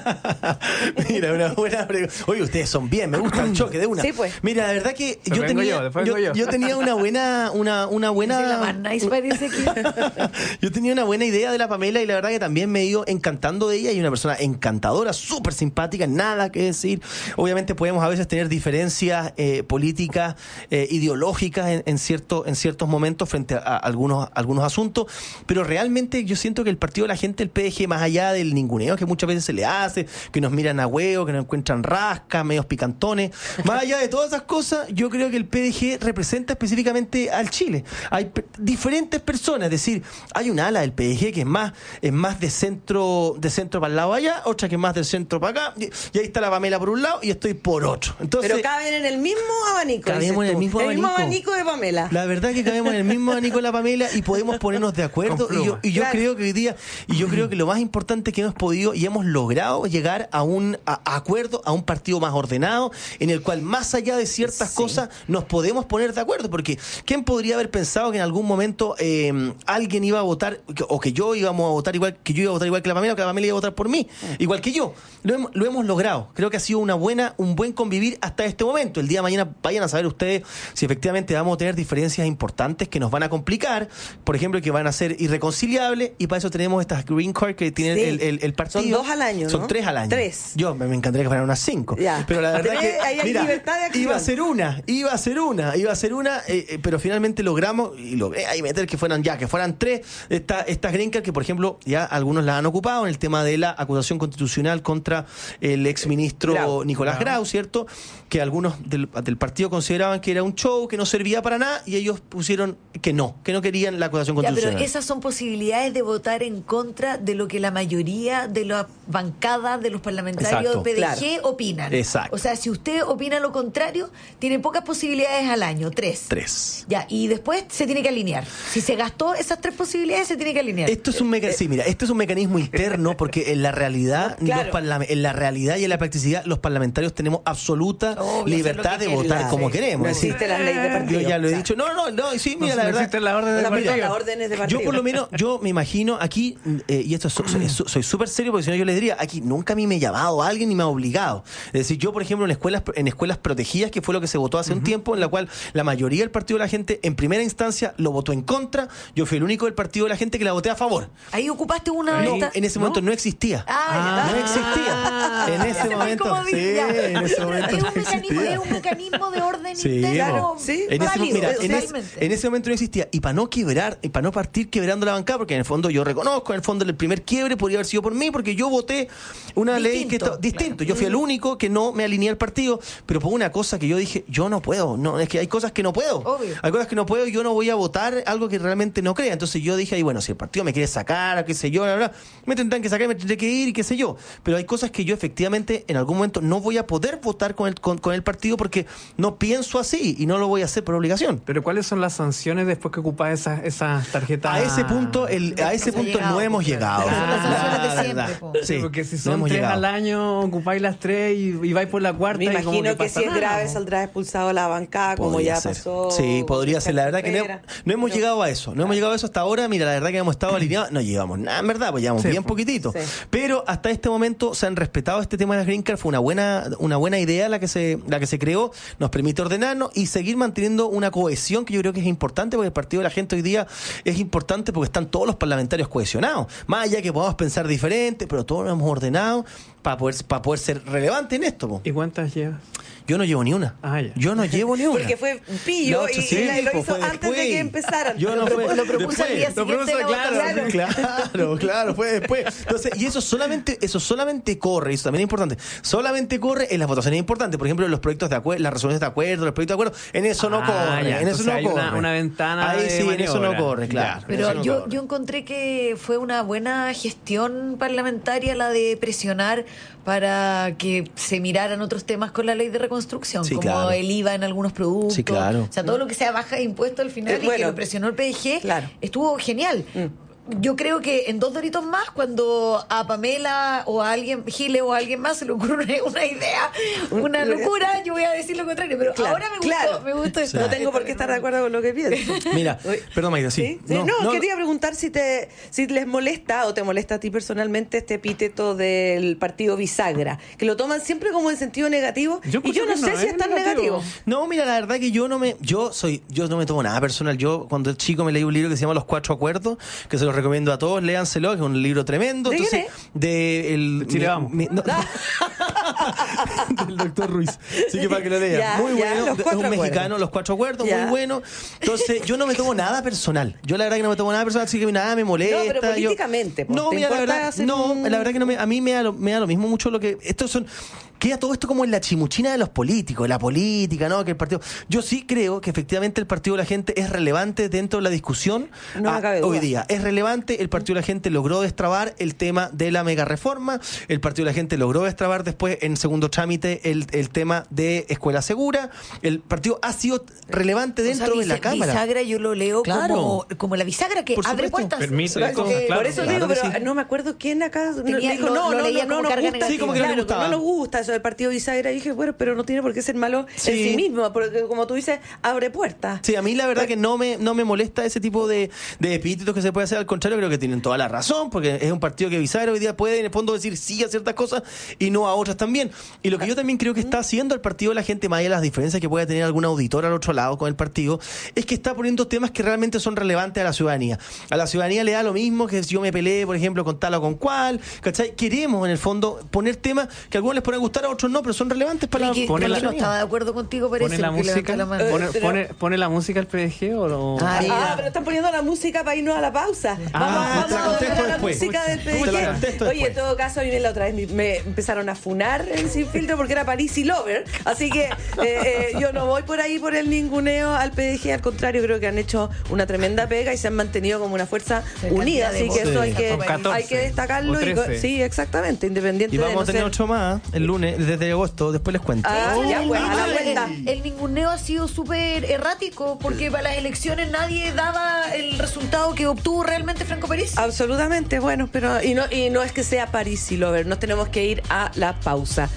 Mira, una buena pregunta. Oye, ustedes son bien, me gusta el choque de una. Sí, pues. Mira, la verdad que yo tenía una buena... La más nice parece aquí. Yo tenía una buena idea de la Pamela y la verdad que también me he ido encantando de ella. Y una persona encantadora, súper simpática, nada que decir. Obviamente podemos a veces tener diferencias políticas, ideológicas en ciertos momentos frente a algunos asuntos, pero realmente yo siento que el partido de la gente, el PDG, más allá del ninguneo que muchas veces se le hace, que nos miran a huevo, que nos encuentran rascas, medios picantones, más allá de todas esas cosas, yo creo que el PDG representa específicamente al Chile. Hay diferentes personas, es decir, hay un ala del PDG que es más de centro para el lado allá, otra que es más del centro para acá, y ahí está la Pamela por un lado y estoy por otro. Entonces, pero caben en el mismo abanico. Cabemos en el mismo abanico de Pamela. La verdad que cabemos en el mismo abanico de la Pamela y podemos ponernos de acuerdo. Y yo creo que hoy día, y yo creo que lo más importante es que hemos podido y hemos logrado llegar a un acuerdo, a un partido más ordenado, en el cual más allá de ciertas cosas nos podemos poner de acuerdo, porque ¿quién podría haber pensado que en algún momento alguien iba a votar, o que yo íbamos a votar igual, que yo iba a votar igual que la Pamela, o que la Pamela iba a votar por mí, igual que yo? Lo hemos logrado. Creo que ha sido un buen convivir hasta este momento. El día de mañana vayan a saber ustedes si efectivamente vamos a tener diferencias importantes que nos van a complicar, por ejemplo, que van a ser irreconciliables, y para eso tenemos estas green card que tiene el partido. Son 2 al año, ¿no? Son 3 al año. 3. Yo me encantaría que fueran unas 5. Pero la verdad que hay libertad de acción. iba a ser una, pero finalmente logramos y logré ahí meter que fueran 3 estas green card, que por ejemplo ya algunos las han ocupado en el tema de la acusación constitucional contra el exministro Nicolás Grau, ¿cierto? Que algunos del partido consideraban que era un show, que no servía para nada, y ellos pusieron que no querían la acusación constitucional. Pero esas son posibilidades de votar en contra de lo que la mayoría de la bancada de los parlamentarios del PDG opinan. Exacto. O sea, si usted opina lo contrario, tiene pocas posibilidades al año, 3. Ya, y después se tiene que alinear. Si se gastó esas 3 posibilidades, se tiene que alinear. Esto es un mecanismo interno, porque en la realidad, en la realidad y en la practicidad, los parlamentarios tenemos absoluta libertad de votar como queremos. No existen las leyes de partido. Yo ya lo he dicho. No, sí, mira, la verdad. Existen las órdenes de partido. Yo por lo menos, me imagino aquí, y esto soy súper serio, porque si no yo les diría, aquí nunca a mí me ha llamado a alguien ni me ha obligado. Es decir, yo por ejemplo en escuelas protegidas, que fue lo que se votó hace un tiempo, en la cual la mayoría del partido de la gente en primera instancia lo votó en contra, yo fui el único del partido de la gente que la voté a favor. Ahí ocupaste una... No, en ese momento no existía. No existía. En ese momento no existía. Es un mecanismo de orden interno. En ese momento no existía. Y para no partir quebrando la bancada, porque en el fondo yo reconozco, en el fondo el primer quiebre podría haber sido por mí, porque yo voté una ley que está distinto. Yo fui el único que no me alineé al partido, pero por una cosa que yo dije, yo no puedo. No, es que hay cosas que no puedo. Obvio. Hay cosas que no puedo y yo no voy a votar algo que realmente no crea. Entonces yo dije, bueno, si el partido me quiere sacar, qué sé yo, me tendrán que sacar, me tendré que ir y qué sé yo. Pero hay cosas que yo efectivamente en algún momento no voy a poder votar con el partido, porque no pienso así y no lo voy a hacer por obligación. Pero ¿cuáles son las sanciones después que ocupas esa tarjeta? A ese punto no hemos llegado. Sí, porque si son 3 al año, ocupáis las 3 y vais por la cuarta. Me imagino que si es grave saldrá expulsado a la bancada, como ya pasó. Sí, podría ser. La verdad que no hemos llegado a eso. No hemos llegado a eso hasta ahora. Mira, la verdad que hemos estado alineados. No llegamos nada, en verdad, pues llevamos bien poquitito. Sí. Pero hasta este momento se han respetado este tema de las Green Card. Fue una buena idea la que se creó. Nos permite ordenarnos y seguir manteniendo una cohesión que yo creo que es importante, porque el Partido de la Gente hoy día es importante porque están todos los parlamentarios cohesionados. Más allá que podamos pensar diferente, pero todos nos hemos ordenado para poder ser relevante en esto. Po. ¿Y cuántas llevas? Yo no llevo ni una. Yo no llevo ni una. Porque fue pillo y lo hizo antes de que empezaran. Yo no lo propuso al día siguiente. Claro, fue después. Entonces, y eso solamente corre, eso también es importante, solamente corre en las votaciones importantes. Por ejemplo, en los proyectos de acuerdo, las resoluciones de acuerdo, los proyectos de acuerdo, en eso no corre. En eso no hay corre. Una ventana ahí de sí, maniobra. en eso no corre, claro. Pero yo encontré que fue una buena gestión parlamentaria la de presionar para que se miraran otros temas con la ley de reconstrucción, como el IVA en algunos productos. Sí, claro. O sea, todo lo que sea baja de impuestos al final y que lo presionó el PDG, estuvo genial. Yo creo que en 2 doritos más, cuando a Pamela o a alguien, Gile o a alguien más se le ocurre una idea, una locura, yo voy a decir lo contrario. Pero ahora me gustó esto. No tengo por qué estar de acuerdo con lo que pienso. Mira, perdón, Maida, sí. No, quería preguntar si les molesta o te molesta a ti personalmente este epíteto del partido bisagra, que lo toman siempre como en sentido negativo, y yo no sé si es tan negativo. No, mira, la verdad que yo no me tomo nada personal. Yo cuando chico me leí un libro que se llama Los 4 Acuerdos, que se los recomiendo a todos, léanselo, que es un libro tremendo. Entonces, del doctor Ruiz. Así que para que lo lean. Muy bueno. Es un mexicano, Los 4 Acuerdos, muy bueno. Entonces, yo no me tomo nada personal. Yo la verdad que no me tomo nada personal, así que nada me molesta. No, pero políticamente. No, mira, la verdad que a mí me da lo mismo mucho lo que... Queda todo esto como en la chimuchina de los políticos, de la política, ¿no? Que el partido... Yo sí creo que efectivamente el Partido de la Gente es relevante dentro de la discusión hoy día. Es relevante, el Partido de la Gente logró destrabar el tema de la mega reforma, el Partido de la Gente logró destrabar después en segundo trámite el tema de escuela segura, el partido ha sido relevante dentro de la Cámara. Bisagra yo lo leo como la bisagra que abre puertas. Permite, por eso digo, pero no me acuerdo quién acá dijo, no nos gusta eso del partido bisagra, y dije, bueno, pero no tiene por qué ser malo en sí mismo, porque como tú dices, abre puertas. Sí, a mí la verdad que no me molesta ese tipo de epítetos que se puede hacer, al contrario, creo que tienen toda la razón, porque es un partido que bisagra hoy día puede en el fondo decir sí a ciertas cosas y no a otras también. Y lo que yo también creo que está haciendo el Partido de la Gente, más allá de las diferencias que pueda tener algún auditor al otro lado con el partido, es que está poniendo temas que realmente son relevantes a la ciudadanía. A la ciudadanía le da lo mismo que si yo me peleé, por ejemplo, con tal o con cual, ¿cachai? Queremos, en el fondo, poner temas que a algunos les pueden gustar, a otros no, pero son relevantes para la ciudadanía. No estaba de acuerdo contigo, parece. ¿Pone la música al PDG o no? Pero están poniendo la música para irnos a la pausa. Vamos a poner la música del PDG. Oye, en todo caso, a mí la otra vez me empezaron a funar en Sin Filtro porque era Parisi Lover, así que yo no voy por ahí por el ninguneo al PDG, al contrario, creo que han hecho una tremenda pega y se han mantenido como una fuerza unida, así que eso hay que destacarlo. Sí, exactamente, independiente de... Y vamos a tener 8 más el lunes, desde agosto, después les cuento. A la vuelta. El ninguneo ha sido súper errático, porque para las elecciones nadie daba el resultado que obtuvo realmente Franco Parisi. Absolutamente, bueno, pero y no es que sea Parisi Lover, nos tenemos que ir a la pausa.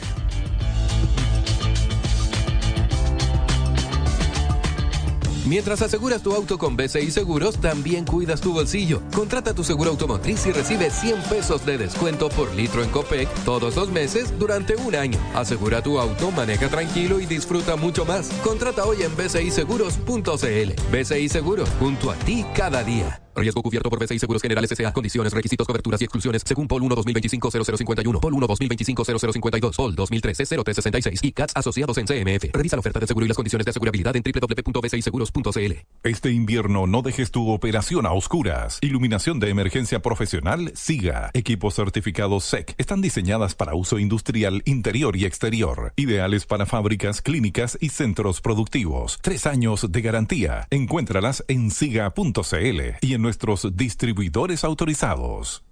Mientras aseguras tu auto con BCI Seguros, también cuidas tu bolsillo. Contrata tu seguro automotriz y recibe 100 pesos de descuento por litro en Copec todos los meses durante un año. Asegura tu auto, maneja tranquilo y disfruta mucho más. Contrata hoy en bciseguros.cl. BCI Seguros, junto a ti cada día. Riesgo cubierto por BCI Seguros Generales S.A. Condiciones, requisitos, coberturas y exclusiones según POL 1 2025-0051, POL 1 2025-0052, POL 2013-0366 y CATS asociados en CMF. Revisa la oferta de seguro y las condiciones de asegurabilidad en www.bciseguros.cl. Este invierno no dejes tu operación a oscuras. Iluminación de emergencia profesional SIGA. Equipos certificados SEC. Están diseñadas para uso industrial interior y exterior. Ideales para fábricas, clínicas y centros productivos. 3 años de garantía. Encuéntralas en siga.cl y en nuestros distribuidores autorizados.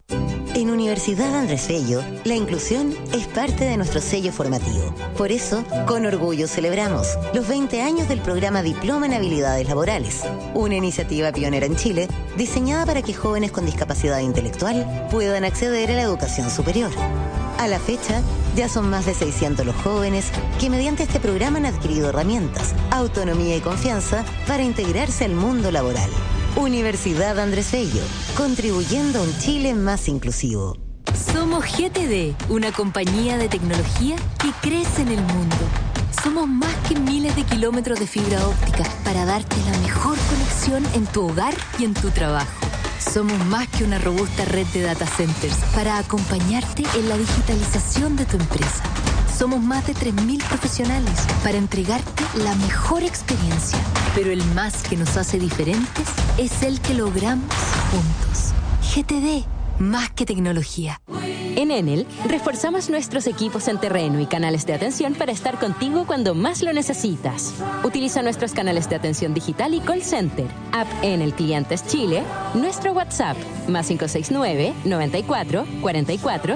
En Universidad Andrés Bello, la inclusión es parte de nuestro sello formativo. Por eso, con orgullo celebramos los 20 años del programa Diploma en Habilidades Laborales, una iniciativa pionera en Chile diseñada para que jóvenes con discapacidad intelectual puedan acceder a la educación superior. A la fecha, ya son más de 600 los jóvenes que mediante este programa han adquirido herramientas, autonomía y confianza para integrarse al mundo laboral. Universidad Andrés Bello, contribuyendo a un Chile más inclusivo. Somos GTD, una compañía de tecnología que crece en el mundo. Somos más que miles de kilómetros de fibra óptica para darte la mejor conexión en tu hogar y en tu trabajo. Somos más que una robusta red de data centers para acompañarte en la digitalización de tu empresa. Somos más de 3.000 profesionales para entregarte la mejor experiencia. Pero el más que nos hace diferentes es el que logramos juntos. GTD, más que tecnología. En Enel, reforzamos nuestros equipos en terreno y canales de atención para estar contigo cuando más lo necesitas. Utiliza nuestros canales de atención digital y call center, app Enel Clientes Chile, nuestro WhatsApp, +569 94 44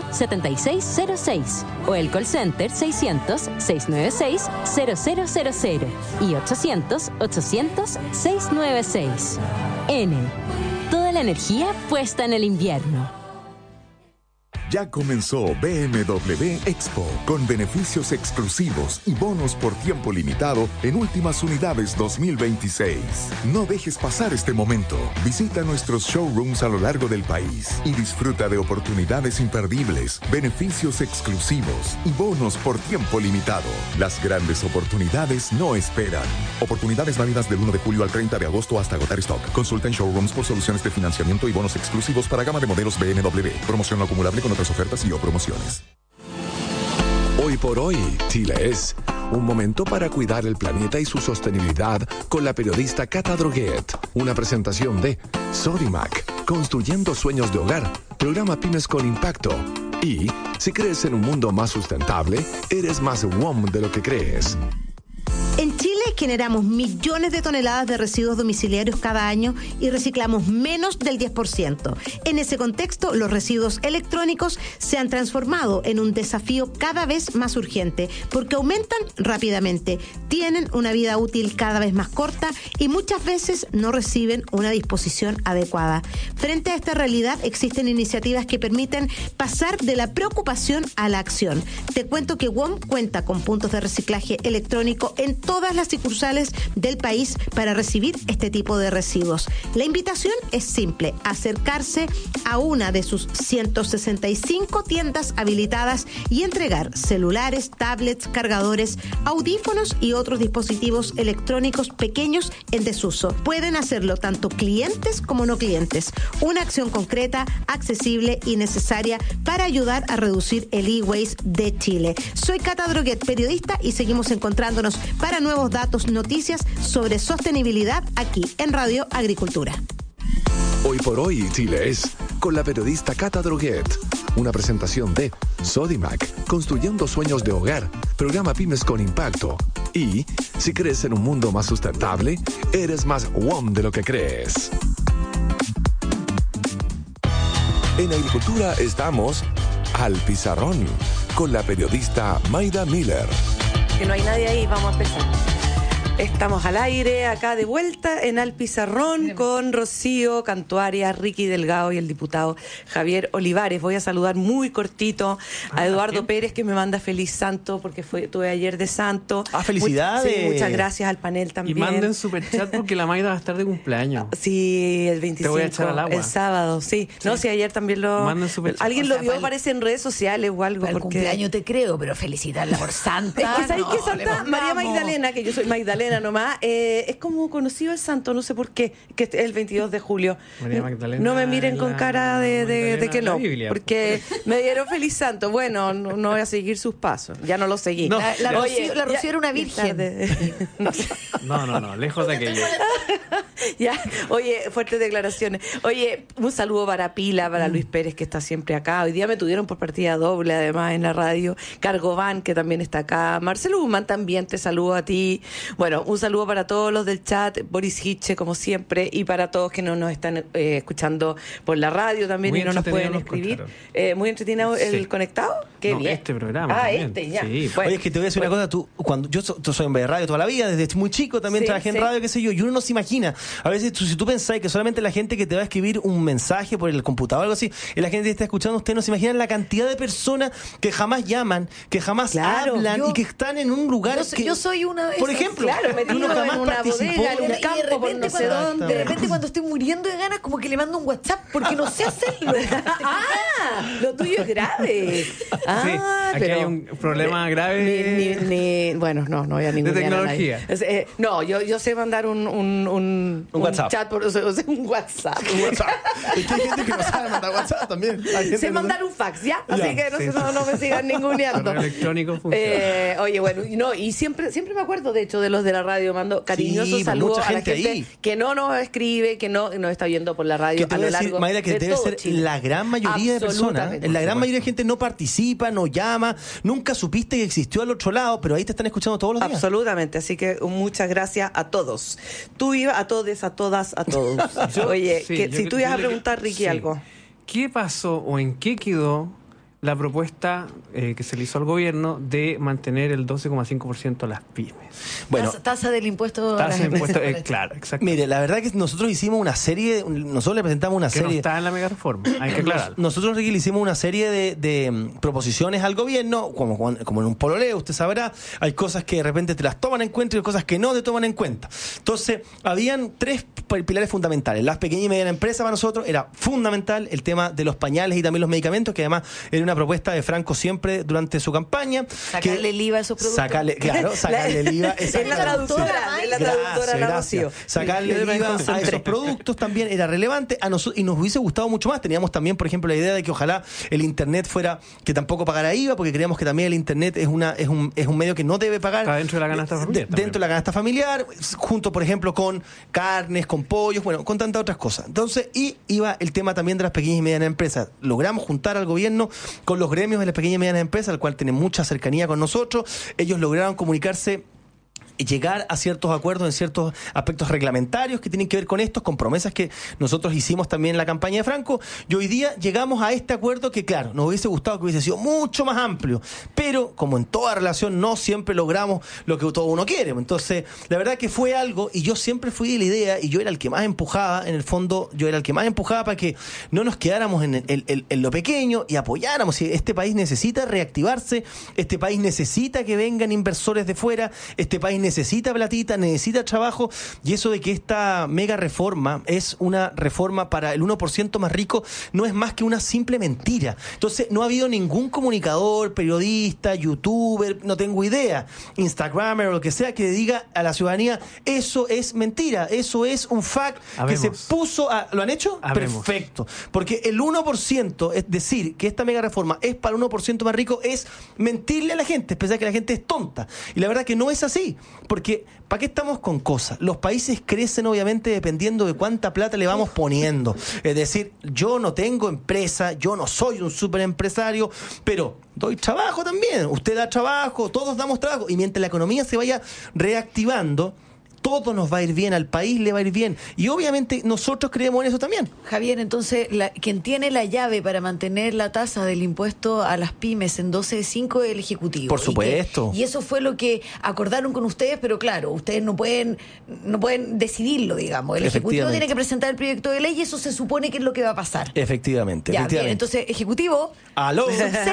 7606 o el call center 600 696 0000 y 800 800 696. Enel, toda la energía puesta en el invierno. Ya comenzó BMW Expo, con beneficios exclusivos y bonos por tiempo limitado en últimas unidades 2026. No dejes pasar este momento. Visita nuestros showrooms a lo largo del país y disfruta de oportunidades imperdibles, beneficios exclusivos y bonos por tiempo limitado. Las grandes oportunidades no esperan. Oportunidades válidas del 1 de julio al 30 de agosto hasta agotar stock. Consulta en showrooms por soluciones de financiamiento y bonos exclusivos para gama de modelos BMW. Promoción no acumulable con otras ofertas y o promociones. Hoy por hoy, Chile es un momento para cuidar el planeta y su sostenibilidad con la periodista Cata Droguet. Una presentación de Sodimac, construyendo sueños de hogar, programa Pymes con Impacto. Y si crees en un mundo más sustentable, eres más WOM de lo que crees. En Chile generamos millones de toneladas de residuos domiciliarios cada año y reciclamos menos del 10%. En ese contexto, los residuos electrónicos se han transformado en un desafío cada vez más urgente porque aumentan rápidamente, tienen una vida útil cada vez más corta y muchas veces no reciben una disposición adecuada. Frente a esta realidad, existen iniciativas que permiten pasar de la preocupación a la acción. Te cuento que WOM cuenta con puntos de reciclaje electrónico en todas las sucursales del país para recibir este tipo de residuos. La invitación es simple: acercarse a una de sus 165 tiendas habilitadas y entregar celulares, tablets, cargadores, audífonos y otros dispositivos electrónicos pequeños en desuso. Pueden hacerlo tanto clientes como no clientes. Una acción concreta, accesible y necesaria para ayudar a reducir el e-waste de Chile. Soy Cata Droguet, periodista, y seguimos encontrándonos para nuevos datos, noticias sobre sostenibilidad aquí en Radio Agricultura. Hoy por hoy, Chile es con la periodista Cata Droguet. Una presentación de Sodimac, construyendo sueños de hogar, programa Pymes con Impacto. Y si crees en un mundo más sustentable, eres más WOM de lo que crees. En Agricultura estamos al pizarrón con la periodista Mayda Miller. Que no hay nadie ahí, vamos a empezar. Estamos al aire, acá de vuelta en Al Pizarrón con Rocío Cantuaria, Ricky Delgado y el diputado Javier Olivares. Voy a saludar muy cortito a Eduardo Pérez, que me manda feliz santo porque tuve ayer de santo. ¡Felicidades! Sí, muchas gracias al panel también. Y manden superchat porque la Mayda va a estar de cumpleaños. Sí, el 25. Te voy a echar al agua. El sábado, sí. No, sí, ayer también lo... Manden superchat. Alguien lo vio, parece en redes sociales o algo. Para el cumpleaños te creo, pero felicitarla por santa. Es que ¿sabes qué Santa? María Magdalena, que yo soy Magdalena nomás, es como conocido el santo, no sé por qué, que es el 22 de julio. María Magdalena, no me miren con cara de que no, Biblia, porque me dieron feliz santo. Bueno, no voy a seguir sus pasos, ya no lo seguí. No. La Rocío era una virgen. No, lejos de aquello. Ya, oye, fuertes declaraciones. Oye, un saludo para Pila, para Luis Pérez, que está siempre acá. Hoy día me tuvieron por partida doble, además, en la radio. Cargovan, que también está acá. Marcelo Guzmán también, te saludo a ti. Bueno, un saludo para todos los del chat. Boris Hitche, como siempre, y para todos que no nos están escuchando por la radio también muy y no nos pueden escribir. Muy entretenido el conectado. Qué bien. Este programa. También. Ya. Sí. Bueno, oye, es que te voy a decir una cosa. Tú, cuando yo soy hombre de radio toda la vida, desde muy chico también trabajé en radio, qué sé yo, y uno no se imagina. A veces, si tú pensás que solamente la gente que te va a escribir un mensaje por el computador o algo así, y la gente que está escuchando, ustedes no se imaginan la cantidad de personas que jamás llaman, que jamás hablan y que están en un lugar yo soy una de esas. Por ejemplo, uno jamás en una bodega, en un campo, por no sé dónde. De repente cuando estoy muriendo de ganas, como que le mando un WhatsApp porque no sé hacerlo. Lo tuyo es grave. Aquí pero hay un problema grave. Bueno, no voy a ningún de tecnología. No, yo sé mandar un WhatsApp. Chat por, un WhatsApp. Es que hay gente que no sabe mandar WhatsApp también. Sé mandar un fax, ¿ya? Así que no me sigan ninguneando. Electrónico funciona. Oye, bueno, y siempre me acuerdo, de hecho, de los de la radio. Mando cariñosos saludos a la gente que no nos escribe, que no nos está viendo por la radio a lo largo Mayra, que debe ser Chile. La gran mayoría de personas. La gran mayoría de gente no participa, no llama, nunca supiste que existió al otro lado, pero ahí te están escuchando todos los días. Absolutamente, así que muchas gracias a todos. Tú ibas a todos, a todas, a todos. Oye, si tú ibas a preguntar, Ricky, algo. ¿Qué pasó o en qué quedó la propuesta que se le hizo al gobierno de mantener el 12,5% a las pymes? Bueno, tasa del impuesto. Tasa del impuesto, claro, exacto. Mire, la verdad que nosotros hicimos una serie, nosotros le presentamos una serie. Que no está en la mega reforma, hay que aclararlo. Nosotros, Ricky, le hicimos una serie de proposiciones al gobierno, como en un pololeo, usted sabrá, hay cosas que de repente te las toman en cuenta y hay cosas que no te toman en cuenta. Entonces, habían 3 pilares fundamentales. Las pequeñas y medianas empresas para nosotros era fundamental, el tema de los pañales y también los medicamentos, que además era una propuesta de Franco siempre durante su cracmpaña. Sacarle el IVA a esos productos. Sacarle el IVA. Es la traductora Rocío. Sacarle el IVA a esos productos también era relevante y nos hubiese gustado mucho más. Teníamos también, por ejemplo, la idea de que ojalá el internet fuera, que tampoco pagara IVA, porque creíamos que también el internet es un medio que no debe pagar. Está dentro de la canasta familiar. Dentro de la canasta familiar, junto, por ejemplo, con carnes, con pollos, bueno, con tantas otras cosas. Entonces, y iba el tema también de las pequeñas y medianas empresas. Logramos juntar al gobierno con los gremios de las pequeñas y medianas empresas, al cual tiene mucha cercanía con nosotros. Ellos lograron comunicarse y llegar a ciertos acuerdos en ciertos aspectos reglamentarios que tienen que ver con estos, con promesas que nosotros hicimos también en la campaña de Franco, y hoy día llegamos a este acuerdo que, claro, nos hubiese gustado que hubiese sido mucho más amplio, pero como en toda relación no siempre logramos lo que todo uno quiere. Entonces, la verdad que fue algo, y yo siempre fui de la idea, y yo era el que más empujaba, en el fondo, para que no nos quedáramos en lo pequeño y apoyáramos. Este país necesita reactivarse, este país necesita que vengan inversores de fuera, este país necesita platita, necesita trabajo, y eso de que esta mega reforma es una reforma para el 1% más rico no es más que una simple mentira. Entonces, no ha habido ningún comunicador, periodista, youtuber, no tengo idea, instagramer o lo que sea, que diga a la ciudadanía, eso es mentira, eso es un fact que se puso a... ¿Lo han hecho? Perfecto. Porque el 1%, es decir, que esta mega reforma es para el 1% más rico, es mentirle a la gente, pensar que la gente es tonta. Y la verdad que no es así. Porque, ¿para qué estamos con cosas? Los países crecen obviamente dependiendo de cuánta plata le vamos poniendo. Es decir, yo no tengo empresa, yo no soy un superempresario, pero doy trabajo también. Usted da trabajo, todos damos trabajo. Y mientras la economía se vaya reactivando, todo nos va a ir bien, al país le va a ir bien. Y obviamente nosotros creemos en eso también. Javier, entonces, quien tiene la llave para mantener la tasa del impuesto a las pymes en 12,5 es el Ejecutivo. Por supuesto. Y eso fue lo que acordaron con ustedes, pero claro, ustedes no pueden decidirlo, digamos. El Ejecutivo tiene que presentar el proyecto de ley y eso se supone que es lo que va a pasar. Efectivamente. Bien, entonces, Ejecutivo... ¡Aló!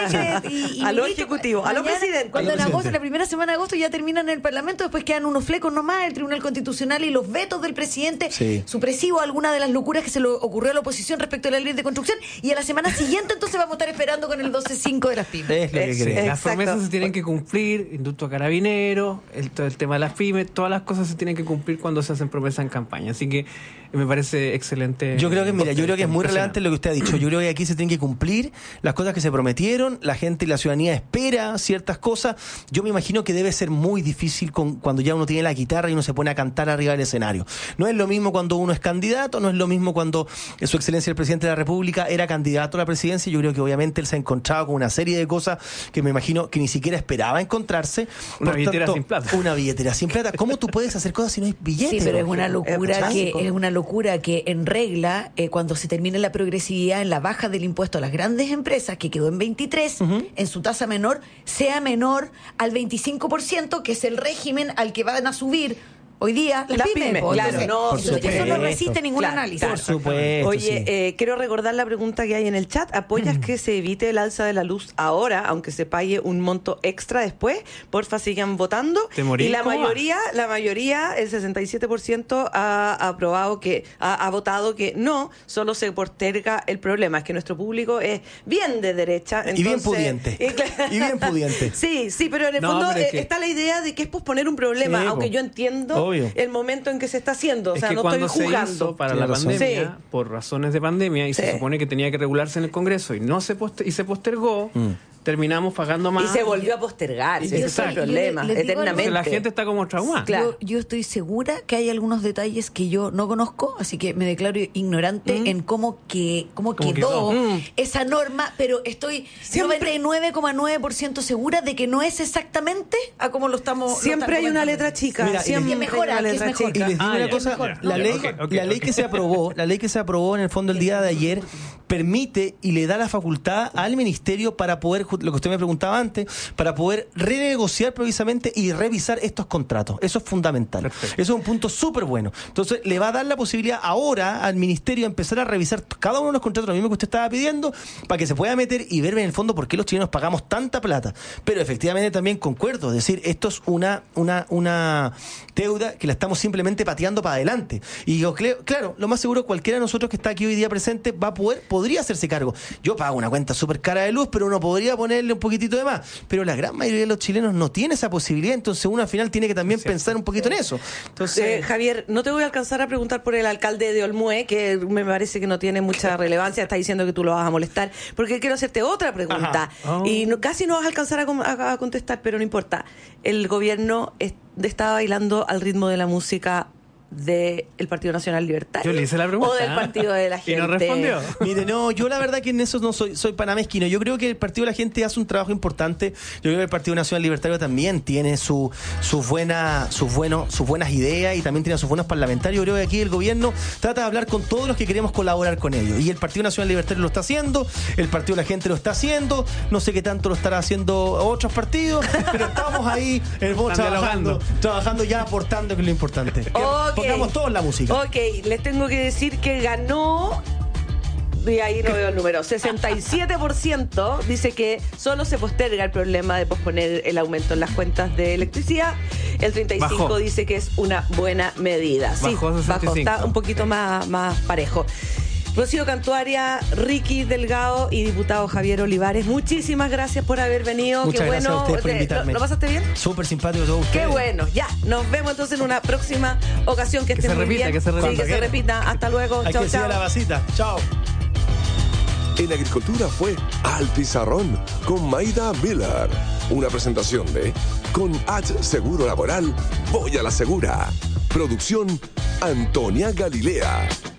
¡Aló, Ejecutivo! ¡Aló, presidente! Cuando en agosto, la primera semana de agosto ya terminan en el Parlamento, después quedan unos flecos nomás, el Tribunal Constitucional y los vetos del presidente supresivo a alguna de las locuras que se le ocurrió a la oposición respecto a la ley de construcción, y a la semana siguiente entonces vamos a estar esperando con el 12,5 de las pymes. Es lo que creen. Las promesas se tienen que cumplir, indulto a carabineros, todo el tema de las pymes, todas las cosas se tienen que cumplir cuando se hacen promesas en campaña. Así que me parece excelente. Yo creo que es muy relevante lo que usted ha dicho. Yo creo que aquí se tienen que cumplir las cosas que se prometieron, la gente y la ciudadanía espera ciertas cosas. Yo me imagino que debe ser muy difícil cuando ya uno tiene la guitarra y uno se pone a cantar arriba del escenario. No es lo mismo cuando uno es candidato, no es lo mismo cuando su excelencia el presidente de la República era candidato a la presidencia. Yo creo que obviamente él se ha encontrado con una serie de cosas que me imagino que ni siquiera esperaba encontrarse. Una billetera sin plata. Una billetera sin plata. ¿Cómo tú puedes hacer cosas si no hay billetes? Sí, pero es una locura que en regla, cuando se termine la progresividad en la baja del impuesto a las grandes empresas, que quedó en 23, en su tasa menor, sea menor al 25%, que es el régimen al que van a subir hoy día las pymes. Claro, eso no resiste ningún análisis. Por supuesto. Oye, quiero recordar la pregunta que hay en el chat. ¿Apoyas que se evite el alza de la luz ahora, aunque se pague un monto extra después? Porfa, sigan votando. Y la mayoría, el 67% ha votado que no, solo se posterga el problema. Es que nuestro público es bien de derecha. Entonces, y bien pudiente. Y bien pudiente. Sí, pero en el fondo está la idea de que es posponer un problema, aunque yo entiendo el momento en que se está haciendo. O sea, no estoy jugando. Se hizo para la pandemia, por razones de pandemia, y se supone que tenía que regularse en el Congreso y se postergó, terminamos pagando más. Y se volvió a postergar. Ese es el problema, eternamente. La gente está como traumada. Claro. Yo estoy segura que hay algunos detalles que yo no conozco, así que me declaro ignorante en cómo quedó esa norma, pero estoy 99,9% segura de que no es exactamente a como lo estamos. Siempre hay una letra chica. Mira, siempre mejora, que es mejor. Y les digo una cosa, la ley que se aprobó en el fondo el día de ayer permite y le da la facultad al ministerio para poder, lo que usted me preguntaba antes, para poder renegociar precisamente y revisar estos contratos. Eso es fundamental. Perfecto. Eso es un punto súper bueno. Entonces, le va a dar la posibilidad ahora al ministerio a empezar a revisar cada uno de los contratos, lo mismo que usted estaba pidiendo, para que se pueda meter y ver en el fondo por qué los chilenos pagamos tanta plata. Pero efectivamente también concuerdo, es decir, esto es una deuda que la estamos simplemente pateando para adelante. Y yo claro, lo más seguro, cualquiera de nosotros que está aquí hoy día presente podría hacerse cargo. Yo pago una cuenta súper cara de luz, pero uno podría ponerle un poquitito de más. Pero la gran mayoría de los chilenos no tiene esa posibilidad, entonces uno al final tiene que también pensar un poquito en eso. Entonces, Javier, no te voy a alcanzar a preguntar por el alcalde de Olmué, que me parece que no tiene mucha relevancia, está diciendo que tú lo vas a molestar, porque quiero hacerte otra pregunta. Y casi no vas a alcanzar a contestar, pero no importa. El gobierno estaba bailando al ritmo de la música del Partido Nacional Libertario. Yo le hice la pregunta. O del Partido de la Gente. Y no respondió. Mire, no, yo la verdad que en eso no soy panamesquino. Yo creo que el Partido de la Gente hace un trabajo importante. Yo creo que el Partido Nacional Libertario también tiene sus buenas ideas y también tiene sus buenos parlamentarios. Yo creo que aquí el gobierno trata de hablar con todos los que queremos colaborar con ellos. Y el Partido Nacional Libertario lo está haciendo, el Partido de la Gente lo está haciendo, no sé qué tanto lo estará haciendo otros partidos, pero estamos ahí trabajando ya, aportando, que es lo importante. Pongamos todos la música. Ok, les tengo que decir que ganó, y ahí no veo el número, 67% dice que solo se posterga el problema de posponer el aumento en las cuentas de electricidad. El 35% dice que es una buena medida. Bajó 65%. Está un poquito más parejo. Rocío Cantuaria, Ricky Delgado y diputado Javier Olivares, muchísimas gracias por haber venido. Muchas gracias a ustedes por invitarme. ¿Lo pasaste bien? Súper simpático todos ustedes. Qué bueno, ya, nos vemos entonces en una próxima ocasión. Que estén muy bien. Que se repita. Sí, que se repita. Hasta luego. Hay chao, que seguir la vasita. Chao. En Agricultura fue Al Pizarrón con Maida Miller. Una presentación de Con H Seguro Laboral, voy a la segura. Producción Antonia Galilea.